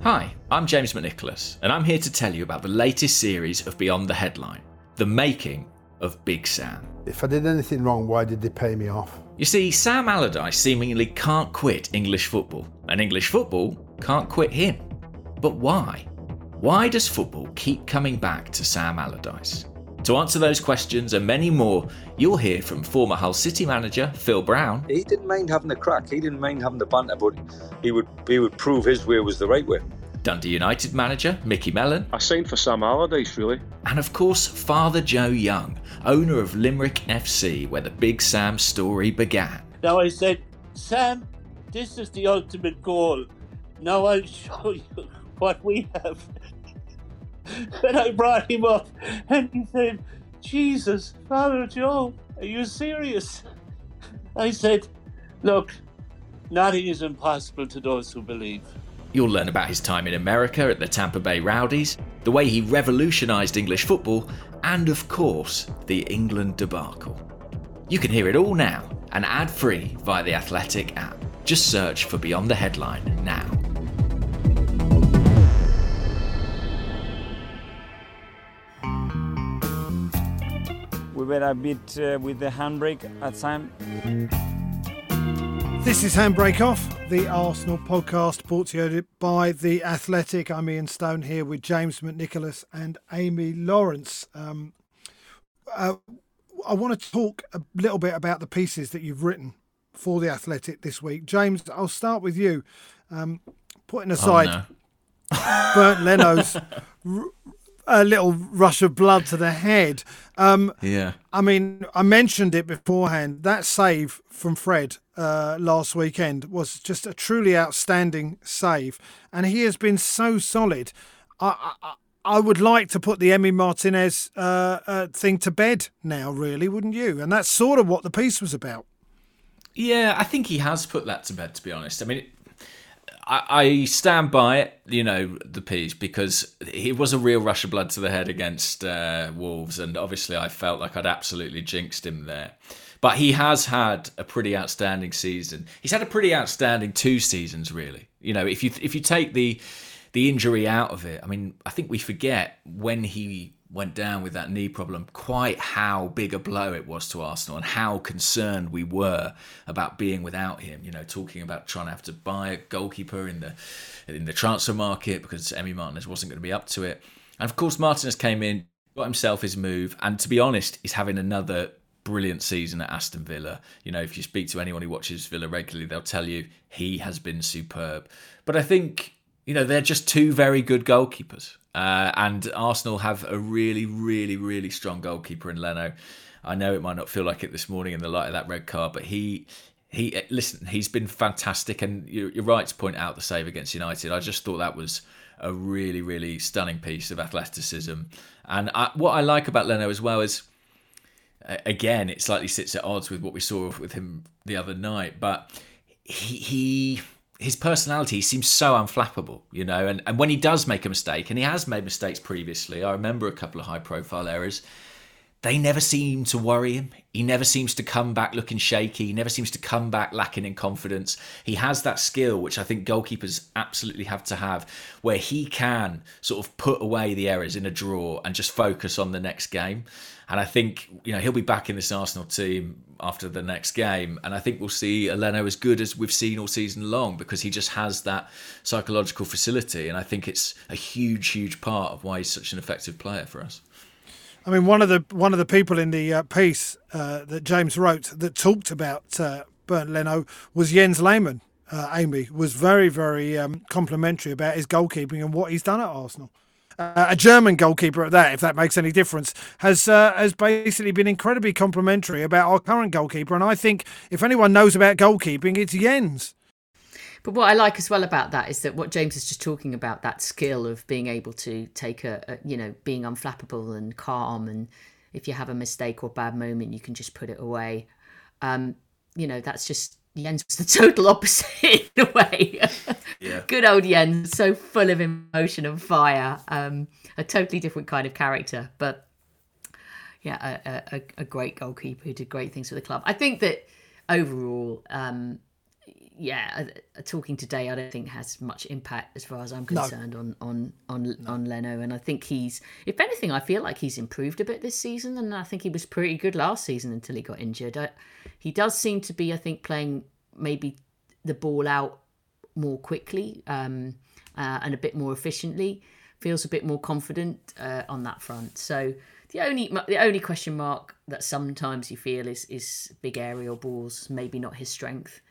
Hi, I'm James McNicholas, and I'm here to tell you about the latest series of Beyond the Headline, The Making of Big Sam. If I did anything wrong, why did they pay me off? You see, Sam Allardyce seemingly can't quit English football, and English football can't quit him. But why? Why does football keep coming back to Sam Allardyce? To answer those questions and many more, you'll hear from former Hull City manager Phil Brown. He didn't mind having a crack, he didn't mind having the banter, but he would he would prove his way was the right way. Dundee United manager Mickey Mellon. I signed for Sam Allardyce, really. And of course, Father Joe Young, owner of Limerick F C, where the Big Sam story began. Now I said, Sam, this is the ultimate goal. Now I'll show you what we have. And I brought him up and he said, Jesus, Father Joe, are you serious? I said, look, nothing is impossible to those who believe. You'll learn about his time in America at the Tampa Bay Rowdies, the way he revolutionised English football, and of course, the England debacle. You can hear it all now and ad-free via the Athletic app. Just search for Beyond the Headline now. We were a bit uh, with the handbrake at time. This is Handbrake Off, the Arsenal podcast brought to you by The Athletic. I'm Ian Stone here with James McNicholas and Amy Lawrence. Um, uh, I want to talk a little bit about the pieces that you've written for The Athletic this week. James, I'll start with you. Um, putting aside oh, no. Bernd Leno's r- a little rush of blood to the head. Um, yeah. I mean, I mentioned it beforehand. That save from Fred uh, last weekend was just a truly outstanding save. And he has been so solid. I, I, I would like to put the Emi Martinez uh, uh, thing to bed now, really, wouldn't you? And that's sort of what the piece was about. Yeah, I think he has put that to bed, to be honest. I mean, it, I, I stand by it, you know, the piece, because it was a real rush of blood to the head against uh, Wolves, and obviously I felt like I'd absolutely jinxed him there. But he has had a pretty outstanding season. He's had a pretty outstanding two seasons, really. You know, if you if you take the the injury out of it, I mean, I think we forget when he went down with that knee problem, quite how big a blow it was to Arsenal and how concerned we were about being without him. You know, talking about trying to have to buy a goalkeeper in the in the transfer market because Emi Martinez wasn't going to be up to it. And of course, Martinez came in, got himself his move, and to be honest, he's having another brilliant season at Aston Villa. You know, if you speak to anyone who watches Villa regularly, they'll tell you he has been superb. But I think, you know, they're just two very good goalkeepers. Uh, and Arsenal have a really, really, really strong goalkeeper in Leno. I know it might not feel like it this morning in the light of that red card, but he, he, listen, he's been fantastic. And you're, you're right to point out the save against United. I just thought that was a really, really stunning piece of athleticism. And I, what I like about Leno as well is, again, it slightly sits at odds with what we saw with him the other night, but he... he his personality seems so unflappable, you know, and, and when he does make a mistake, and he has made mistakes previously, I remember a couple of high-profile errors, they never seem to worry him. He never seems to come back looking shaky. He never seems to come back lacking in confidence. He has that skill, which I think goalkeepers absolutely have to have, where he can sort of put away the errors in a draw and just focus on the next game. And I think, you know, he'll be back in this Arsenal team after the next game. And I think we'll see a Leno as good as we've seen all season long, because he just has that psychological facility. And I think it's a huge, huge part of why he's such an effective player for us. I mean, one of the one of the people in the uh, piece uh, that James wrote that talked about uh, Bernd Leno was Jens Lehmann. Uh, Amy was very, very um, complimentary about his goalkeeping and what he's done at Arsenal. Uh, a German goalkeeper at that, if that makes any difference, has uh, has basically been incredibly complimentary about our current goalkeeper. And I think if anyone knows about goalkeeping, it's Jens. But what I like as well about that is that what James is just talking about, that skill of being able to take a, a, you know, being unflappable and calm. And if you have a mistake or bad moment, you can just put it away. Um, you know, that's just, Jens was the total opposite in a way. Yeah. Good old Jens, so full of emotion and fire. Um, a totally different kind of character. But yeah, a, a, a great goalkeeper who did great things for the club. I think that overall, um, yeah, uh, talking today, I don't think has much impact as far as I'm No. concerned on on on on Leno. And I think he's, if anything, I feel like he's improved a bit this season, and I think he was pretty good last season until he got injured. I, he does seem to be, I think, playing maybe the ball out more quickly um, uh, and a bit more efficiently. Feels a bit more confident uh, on that front. So the only the only question mark that sometimes you feel is is big aerial balls, maybe not his strength,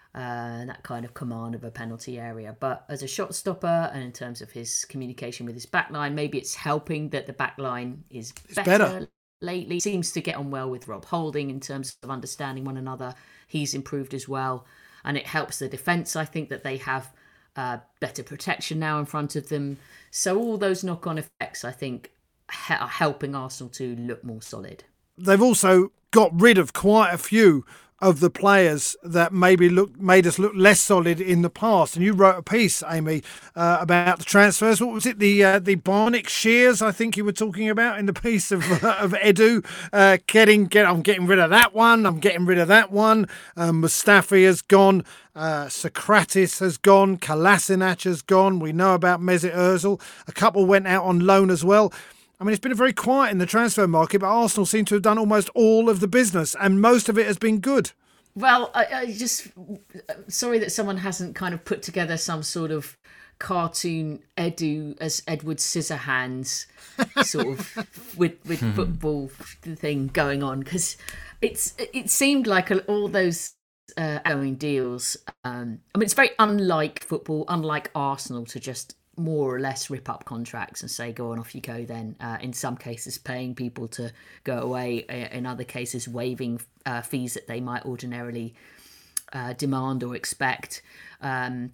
uh, that kind of command of a penalty area. But as a shot stopper and in terms of his communication with his backline, maybe it's helping that the backline is better, better. lately. Seems to get on well with Rob Holding in terms of understanding one another. He's improved as well, and it helps the defence. I think that they have uh, better protection now in front of them. So all those knock-on effects, I think, he- are helping Arsenal to look more solid. They've also got rid of quite a few of the players that maybe look made us look less solid in the past. And you wrote a piece, Amy, uh, about the transfers. What was it? The uh, the Bionic Shears, I think you were talking about in the piece of uh, of Edu. Uh, getting get, I'm getting rid of that one. I'm getting rid of that one. Um, Mustafi has gone. Uh, Socrates has gone. Kolasinac has gone. We know about Mesut Ozil. A couple went out on loan as well. I mean, it's been very quiet in the transfer market, but Arsenal seem to have done almost all of the business, and most of it has been good. Well, I, I just sorry that someone hasn't kind of put together some sort of cartoon Edu as Edward Scissorhands sort of with with football thing going on, because it's it seemed like all those uh, outgoing deals. Um, I mean, it's very unlike football, unlike Arsenal, to just more or less rip up contracts and say, go on, off you go then. Uh, in some cases, paying people to go away. In other cases, waiving uh, fees that they might ordinarily uh, demand or expect. Um,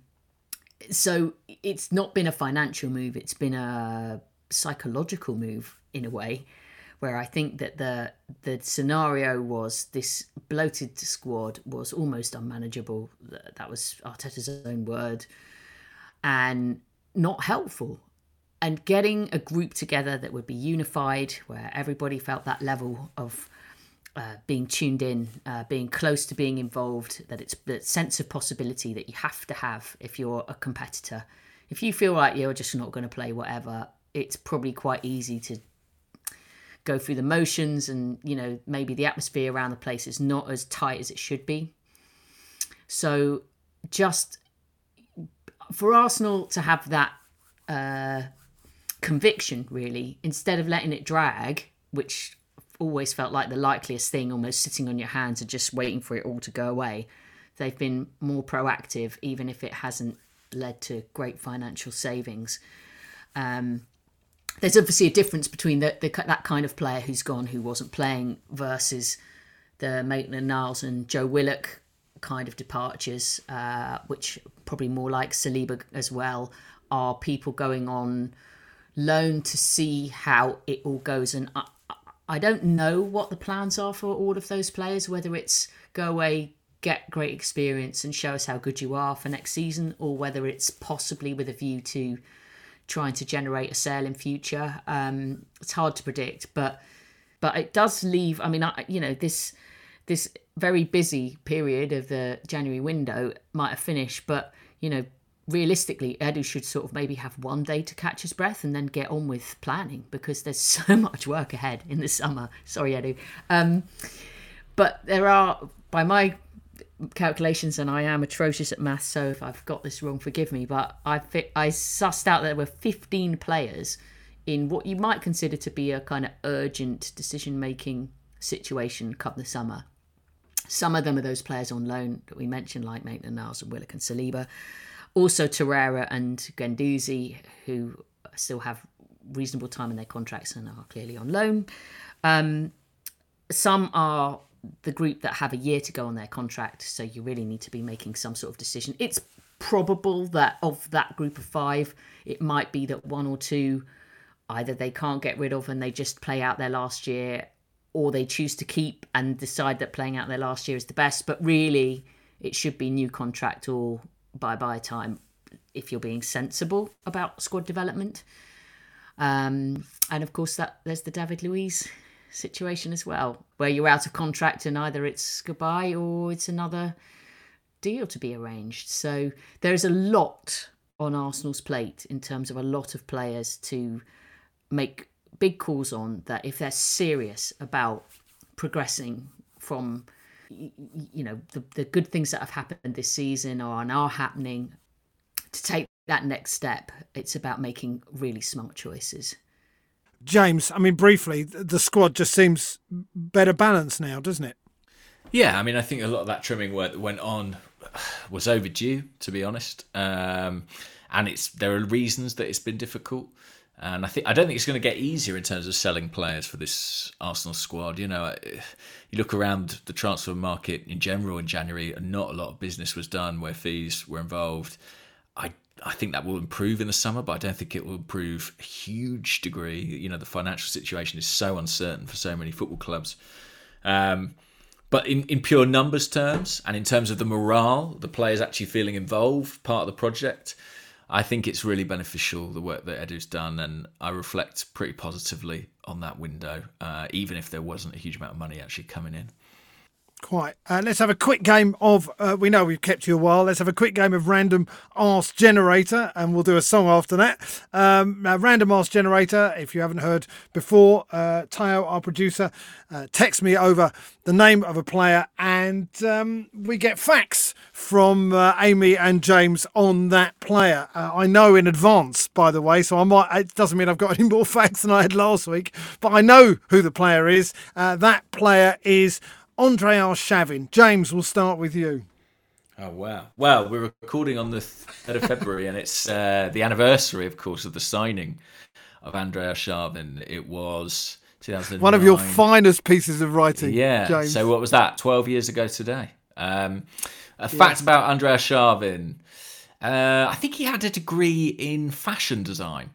so it's not been a financial move. It's been a psychological move in a way, where I think that the the scenario was this bloated squad was almost unmanageable. That was Arteta's own word. And not helpful, and getting a group together that would be unified, where everybody felt that level of uh, being tuned in, uh, being close to being involved, that it's that sense of possibility that you have to have if you're a competitor. If you feel like you're just not going to play whatever, it's probably quite easy to go through the motions, and you know, maybe the atmosphere around the place is not as tight as it should be. So just for Arsenal to have that uh, conviction, really, instead of letting it drag, which always felt like the likeliest thing, almost sitting on your hands and just waiting for it all to go away, they've been more proactive, even if it hasn't led to great financial savings. Um, there's obviously a difference between the, the, that kind of player who's gone, who wasn't playing, versus the Maitland-Niles and Joe Willock kind of departures, uh, which probably more like Saliba as well, are people going on loan to see how it all goes. And I, I don't know what the plans are for all of those players, whether it's go away, get great experience and show us how good you are for next season, or whether it's possibly with a view to trying to generate a sale in future. Um, it's hard to predict, but but it does leave, I mean, I, you know, this this very busy period of the January window might have finished, but, you know, realistically, Edu should sort of maybe have one day to catch his breath and then get on with planning, because there's so much work ahead in the summer. Sorry, Edu. Um, but there are, by my calculations, and I am atrocious at maths, so if I've got this wrong, forgive me, but I fi- I sussed out that there were fifteen players in what you might consider to be a kind of urgent decision-making situation come the summer. Some of them are those players on loan that we mentioned, like Maitland-Niles and Willock and Saliba. Also Torreira and Guendouzi, who still have reasonable time in their contracts and are clearly on loan. Um, some are the group that have a year to go on their contract, so you really need to be making some sort of decision. It's probable that of that group of five, it might be that one or two, either they can't get rid of and they just play out their last year, or they choose to keep and decide that playing out their last year is the best. But really, it should be new contract or bye-bye time if you're being sensible about squad development. Um, and of course, that there's the David Luiz situation as well, where you're out of contract and either it's goodbye or it's another deal to be arranged. So there is a lot on Arsenal's plate in terms of a lot of players to make big calls on, that if they're serious about progressing from, you know, the, the good things that have happened this season or are now happening, to take that next step, it's about making really smart choices. James, I mean, briefly, the squad just seems better balanced now, doesn't it? Yeah, I mean, I think a lot of that trimming work that went on was overdue, to be honest. Um, and it's there are reasons that it's been difficult. And I think I don't think it's going to get easier in terms of selling players for this Arsenal squad. You know, you look around the transfer market in general in January, and not a lot of business was done where fees were involved. I I think that will improve in the summer, but I don't think it will improve a huge degree. You know, the financial situation is so uncertain for so many football clubs. Um, but in, in pure numbers terms, and in terms of the morale, the players actually feeling involved, part of the project, I think it's really beneficial, the work that Edu's done, and I reflect pretty positively on that window, uh, even if there wasn't a huge amount of money actually coming in. Quite. Uh, let's have a quick game of, uh, we know we've kept you a while, let's have a quick game of Random Arse Generator, and we'll do a song after that. Um, now, Random Arse Generator, if you haven't heard before, uh, Tayo, our producer, uh, texts me over the name of a player, and um, we get facts from uh, Amy and James on that player. Uh, I know in advance, by the way, so I might. It doesn't mean I've got any more facts than I had last week, but I know who the player is. Uh, that player is Andre Arshavin. James, we'll start with you. Oh, wow. Well, we're recording on the third of February, and it's uh, the anniversary, of course, of the signing of Andre Arshavin. It was two thousand nine. One of your finest pieces of writing, yeah. James. So what was that? twelve years ago today. Um, a fact yeah. about Andre Arshavin. Uh, I think he had a degree in fashion design.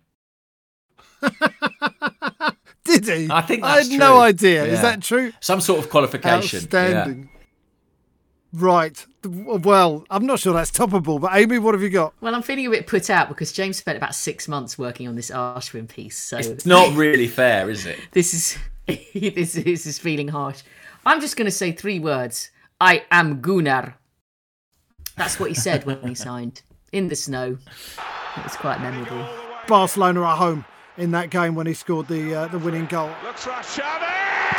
Did he? I think that's I had true. no idea. Yeah. Is that true? Some sort of qualification. Outstanding. Yeah. Right. Well, I'm not sure that's toppable, but Amy, what have you got? Well, I'm feeling a bit put out because James spent about six months working on this Arshavin piece. So it's not really fair, is it? This is this, this is feeling harsh. I'm just going to say three words. I am Gunnar. That's what he said when he signed. In the snow. It was quite memorable. Barcelona at home in that game when he scored the uh, the winning goal. Looks for Arshavin!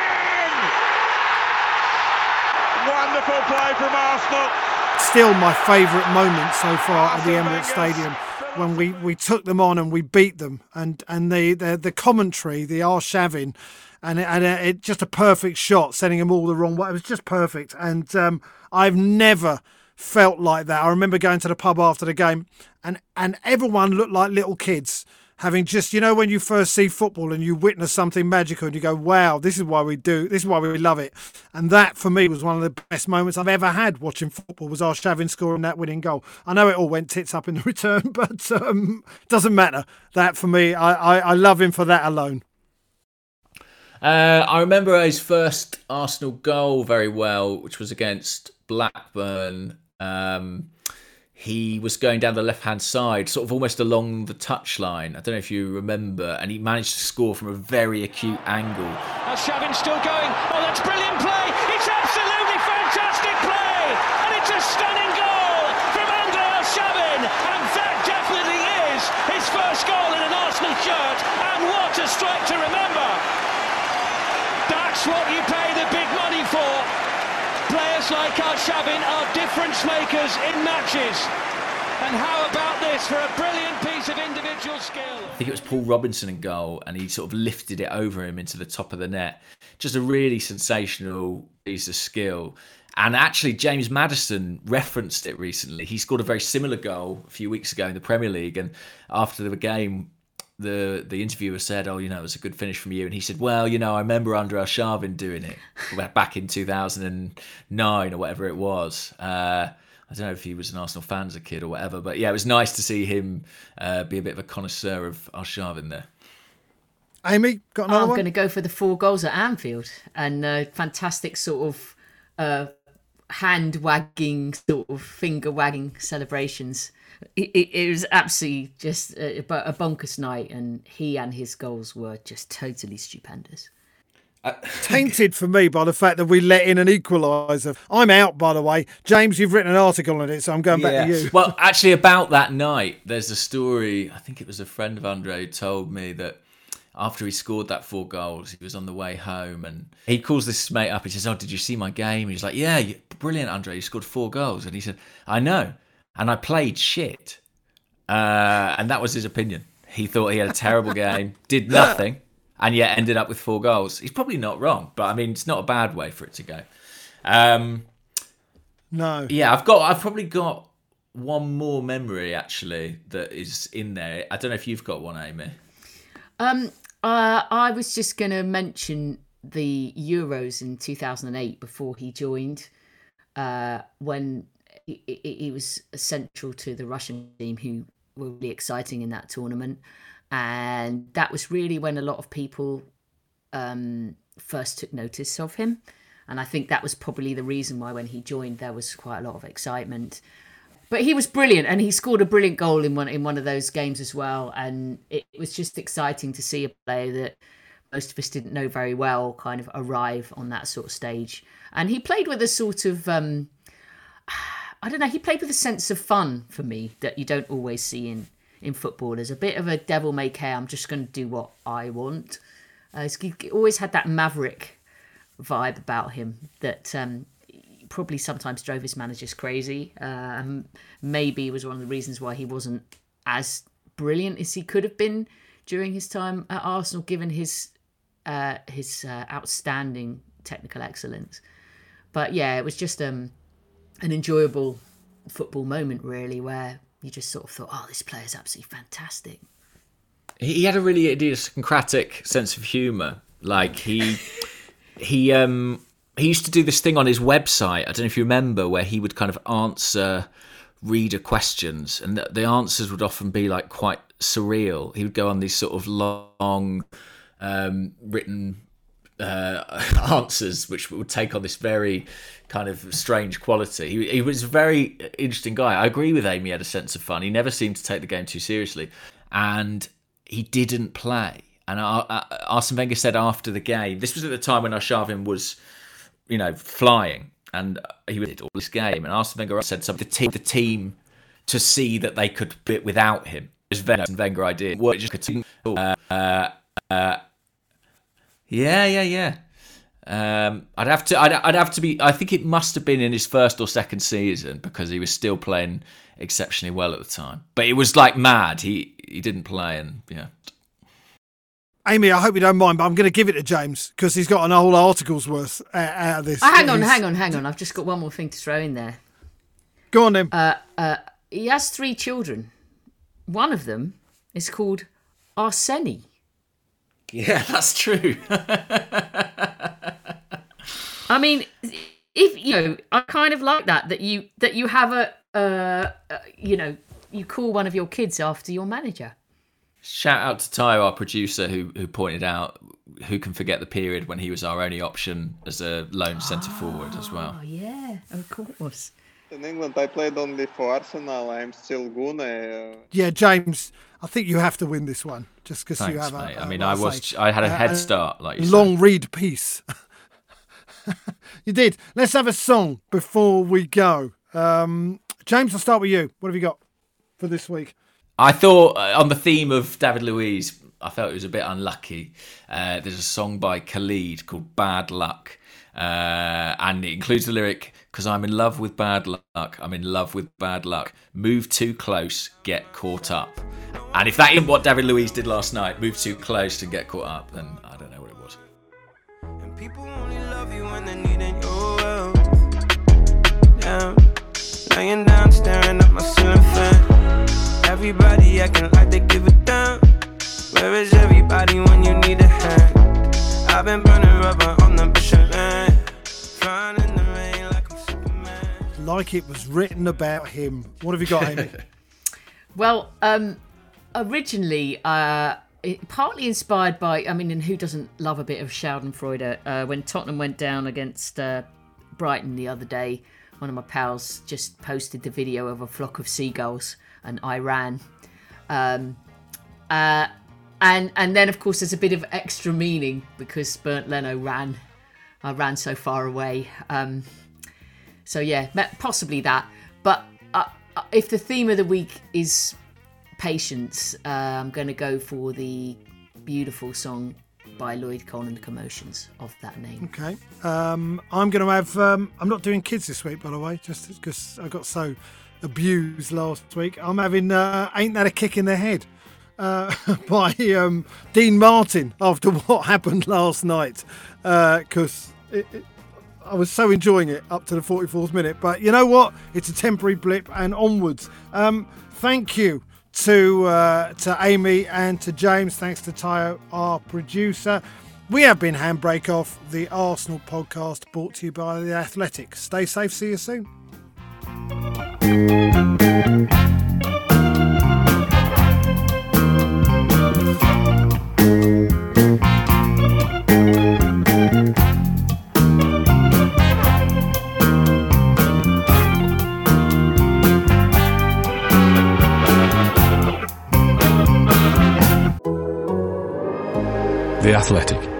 Wonderful play from Arsenal. Still my favourite moment so far at the Emirates Stadium, when we, we took them on and we beat them, and and the the, the commentary, the Arshavin, and it, and it just a perfect shot, sending them all the wrong way. It was just perfect, and um, I've never felt like that. I remember going to the pub after the game, and and everyone looked like little kids, having just, you know, when you first see football and you witness something magical and you go, wow, this is why we do, this is why we love it. And that for me was one of the best moments I've ever had watching football, was Arshavin scoring that winning goal. I know it all went tits up in the return, but um, doesn't matter. That for me, I, I, I love him for that alone. Uh, I remember his first Arsenal goal very well, which was against Blackburn. Um, he was going down the left-hand side, sort of almost along the touchline. I don't know if you remember, and he managed to score from a very acute angle. Arshavin's still going. Oh, that's brilliant play! It's absolutely fantastic play, and it's a stunning goal from Andre Arshavin, and that definitely is his first goal in an Arsenal shirt. And what a strike to remember! That's what you pay the big money for. Players like Arshavin are difference makers in matches. And how about this for a brilliant piece of individual skill? I think it was Paul Robinson in goal, and he sort of lifted it over him into the top of the net. Just a really sensational piece of skill. And actually, James Maddison referenced it recently. He scored a very similar goal a few weeks ago in the Premier League, and after the game, the the interviewer said, oh, you know, it was a good finish from you. And he said, well, you know, I remember Andre Arshavin doing it back in two thousand nine or whatever it was. Uh, I don't know if he was an Arsenal fan as a kid or whatever, but yeah, it was nice to see him uh, be a bit of a connoisseur of Arshavin there. Amy, got another I'm one? going to go for the four goals at Anfield, and uh, fantastic sort of uh, hand wagging, sort of finger wagging celebrations. It, it, it was absolutely just a, a bonkers night, and he and his goals were just totally stupendous. tainted for me by the fact that we let in an equaliser. I'm out, by the way. James, you've written an article on it, so I'm going yeah. back to you. Well, actually, about that night, there's a story. I think it was a friend of Andre who told me that after he scored that four goals, he was on the way home and he calls this mate up. He says, "Oh, did you see my game?" And he's like, "Yeah, brilliant, Andre. You scored four goals." And he said, "I know. And I played shit." Uh, and that was his opinion. He thought he had a terrible game, did nothing. And yet ended up with four goals. He's probably not wrong, but I mean, it's not a bad way for it to go. Um, no. Yeah, I've got. I've probably got one more memory actually that is in there. I don't know if you've got one, Amy. Um, uh, I was just going to mention the Euros in two thousand eight before he joined, uh, when he, he, he was central to the Russian team, who were really exciting in that tournament. And that was really when a lot of people um, first took notice of him. And I think that was probably the reason why when he joined, there was quite a lot of excitement. But he was brilliant, and he scored a brilliant goal in one in one of those games as well. And it was just exciting to see a player that most of us didn't know very well kind of arrive on that sort of stage. And he played with a sort of, um, I don't know, he played with a sense of fun for me that you don't always see in in football. As a bit of a devil-may-care, I'm just going to do what I want. Uh, he always had that maverick vibe about him that um, probably sometimes drove his managers crazy. Um, maybe was one of the reasons why he wasn't as brilliant as he could have been during his time at Arsenal, given his uh, his uh, outstanding technical excellence. But yeah, it was just um, an enjoyable football moment, really, where you just sort of thought, oh, this player's absolutely fantastic. He had a really idiosyncratic sense of humour. Like he, he, um, he used to do this thing on his website. I don't know if you remember, where he would kind of answer reader questions, and the, the answers would often be like quite surreal. He would go on these sort of long, um, written uh, answers, which would take on this very kind of strange quality. He, he was a very interesting guy. I agree with Amy, he had a sense of fun. He never seemed to take the game too seriously. And he didn't play. And Arsene Wenger said after the game, this was at the time when Arshavin was, you know, flying, and he did all this game. And Arsene Wenger said something to the team to see that they could bit without him. It was a Wenger idea. Uh, uh, uh, yeah, yeah, yeah. Um, I'd have to. I'd, I'd have to be. I think it must have been in his first or second season, because he was still playing exceptionally well at the time. But it was like mad. He he didn't play, and yeah. Amy, I hope you don't mind, but I'm going to give it to James because he's got an whole article's worth uh, out of this. Oh, hang on, he's... hang on, hang on. I've just got one more thing to throw in there. Go on then. Uh, uh, he has three children. One of them is called Arseni. Yeah, that's true. I mean, if you know, I kind of like that that you that you have a, uh, uh, you know, you call one of your kids after your manager. Shout out to Tayo, our producer, who who pointed out, who can forget the period when he was our only option as a lone centre oh, forward as well. Oh yeah, of course. In England, I played only for Arsenal. I'm still Gune. Uh... Yeah, James, I think you have to win this one just because you have. Mate. A, I mean, I was, say, I had a head uh, start, like you long said. read piece. You did. Let's have a song before we go. Um, James, I'll start with you. What have you got for this week? I thought, uh, on the theme of David Luiz, I felt it was a bit unlucky. Uh, there's a song by Khalid called Bad Luck. Uh, and it includes the lyric, because I'm in love with bad luck, I'm in love with bad luck. Move too close, get caught up. And if that isn't what David Luiz did last night, move too close and get caught up, then I don't know what it was. And people only love you when they're needing your help. Down, laying down, staring at my ceiling fan. Everybody acting like they give it down. Where is everybody when you need a hand? I've been burning rubber on the Michelin, flying in the rain like I'm Superman. Like it was written about him. What have you got, Amy? Well, um, originally, uh, it, partly inspired by, I mean, and who doesn't love a bit of Schadenfreude? Uh, when Tottenham went down against uh, Brighton the other day, one of my pals just posted the video of a flock of seagulls, and I ran. Um, uh, and and then of course there's a bit of extra meaning because Bernd Leno ran, I uh, ran so far away. Um, so yeah, possibly that. But uh, if the theme of the week is patience, uh, I'm going to go for the beautiful song by Lloyd Cole and the Commotions of that name. Okay. Um, I'm going to have... Um, I'm not doing kids this week, by the way, just because I got so abused last week. I'm having uh, Ain't That a Kick in the Head uh, by um, Dean Martin after what happened last night. Because uh, I was so enjoying it up to the forty-fourth minute. But you know what? It's a temporary blip and onwards. Um, thank you to uh, to Amy and to James. Thanks to Tayo, our producer. We have been Handbrake Off, the Arsenal podcast brought to you by The Athletic. Stay safe. See you soon. The Athletic.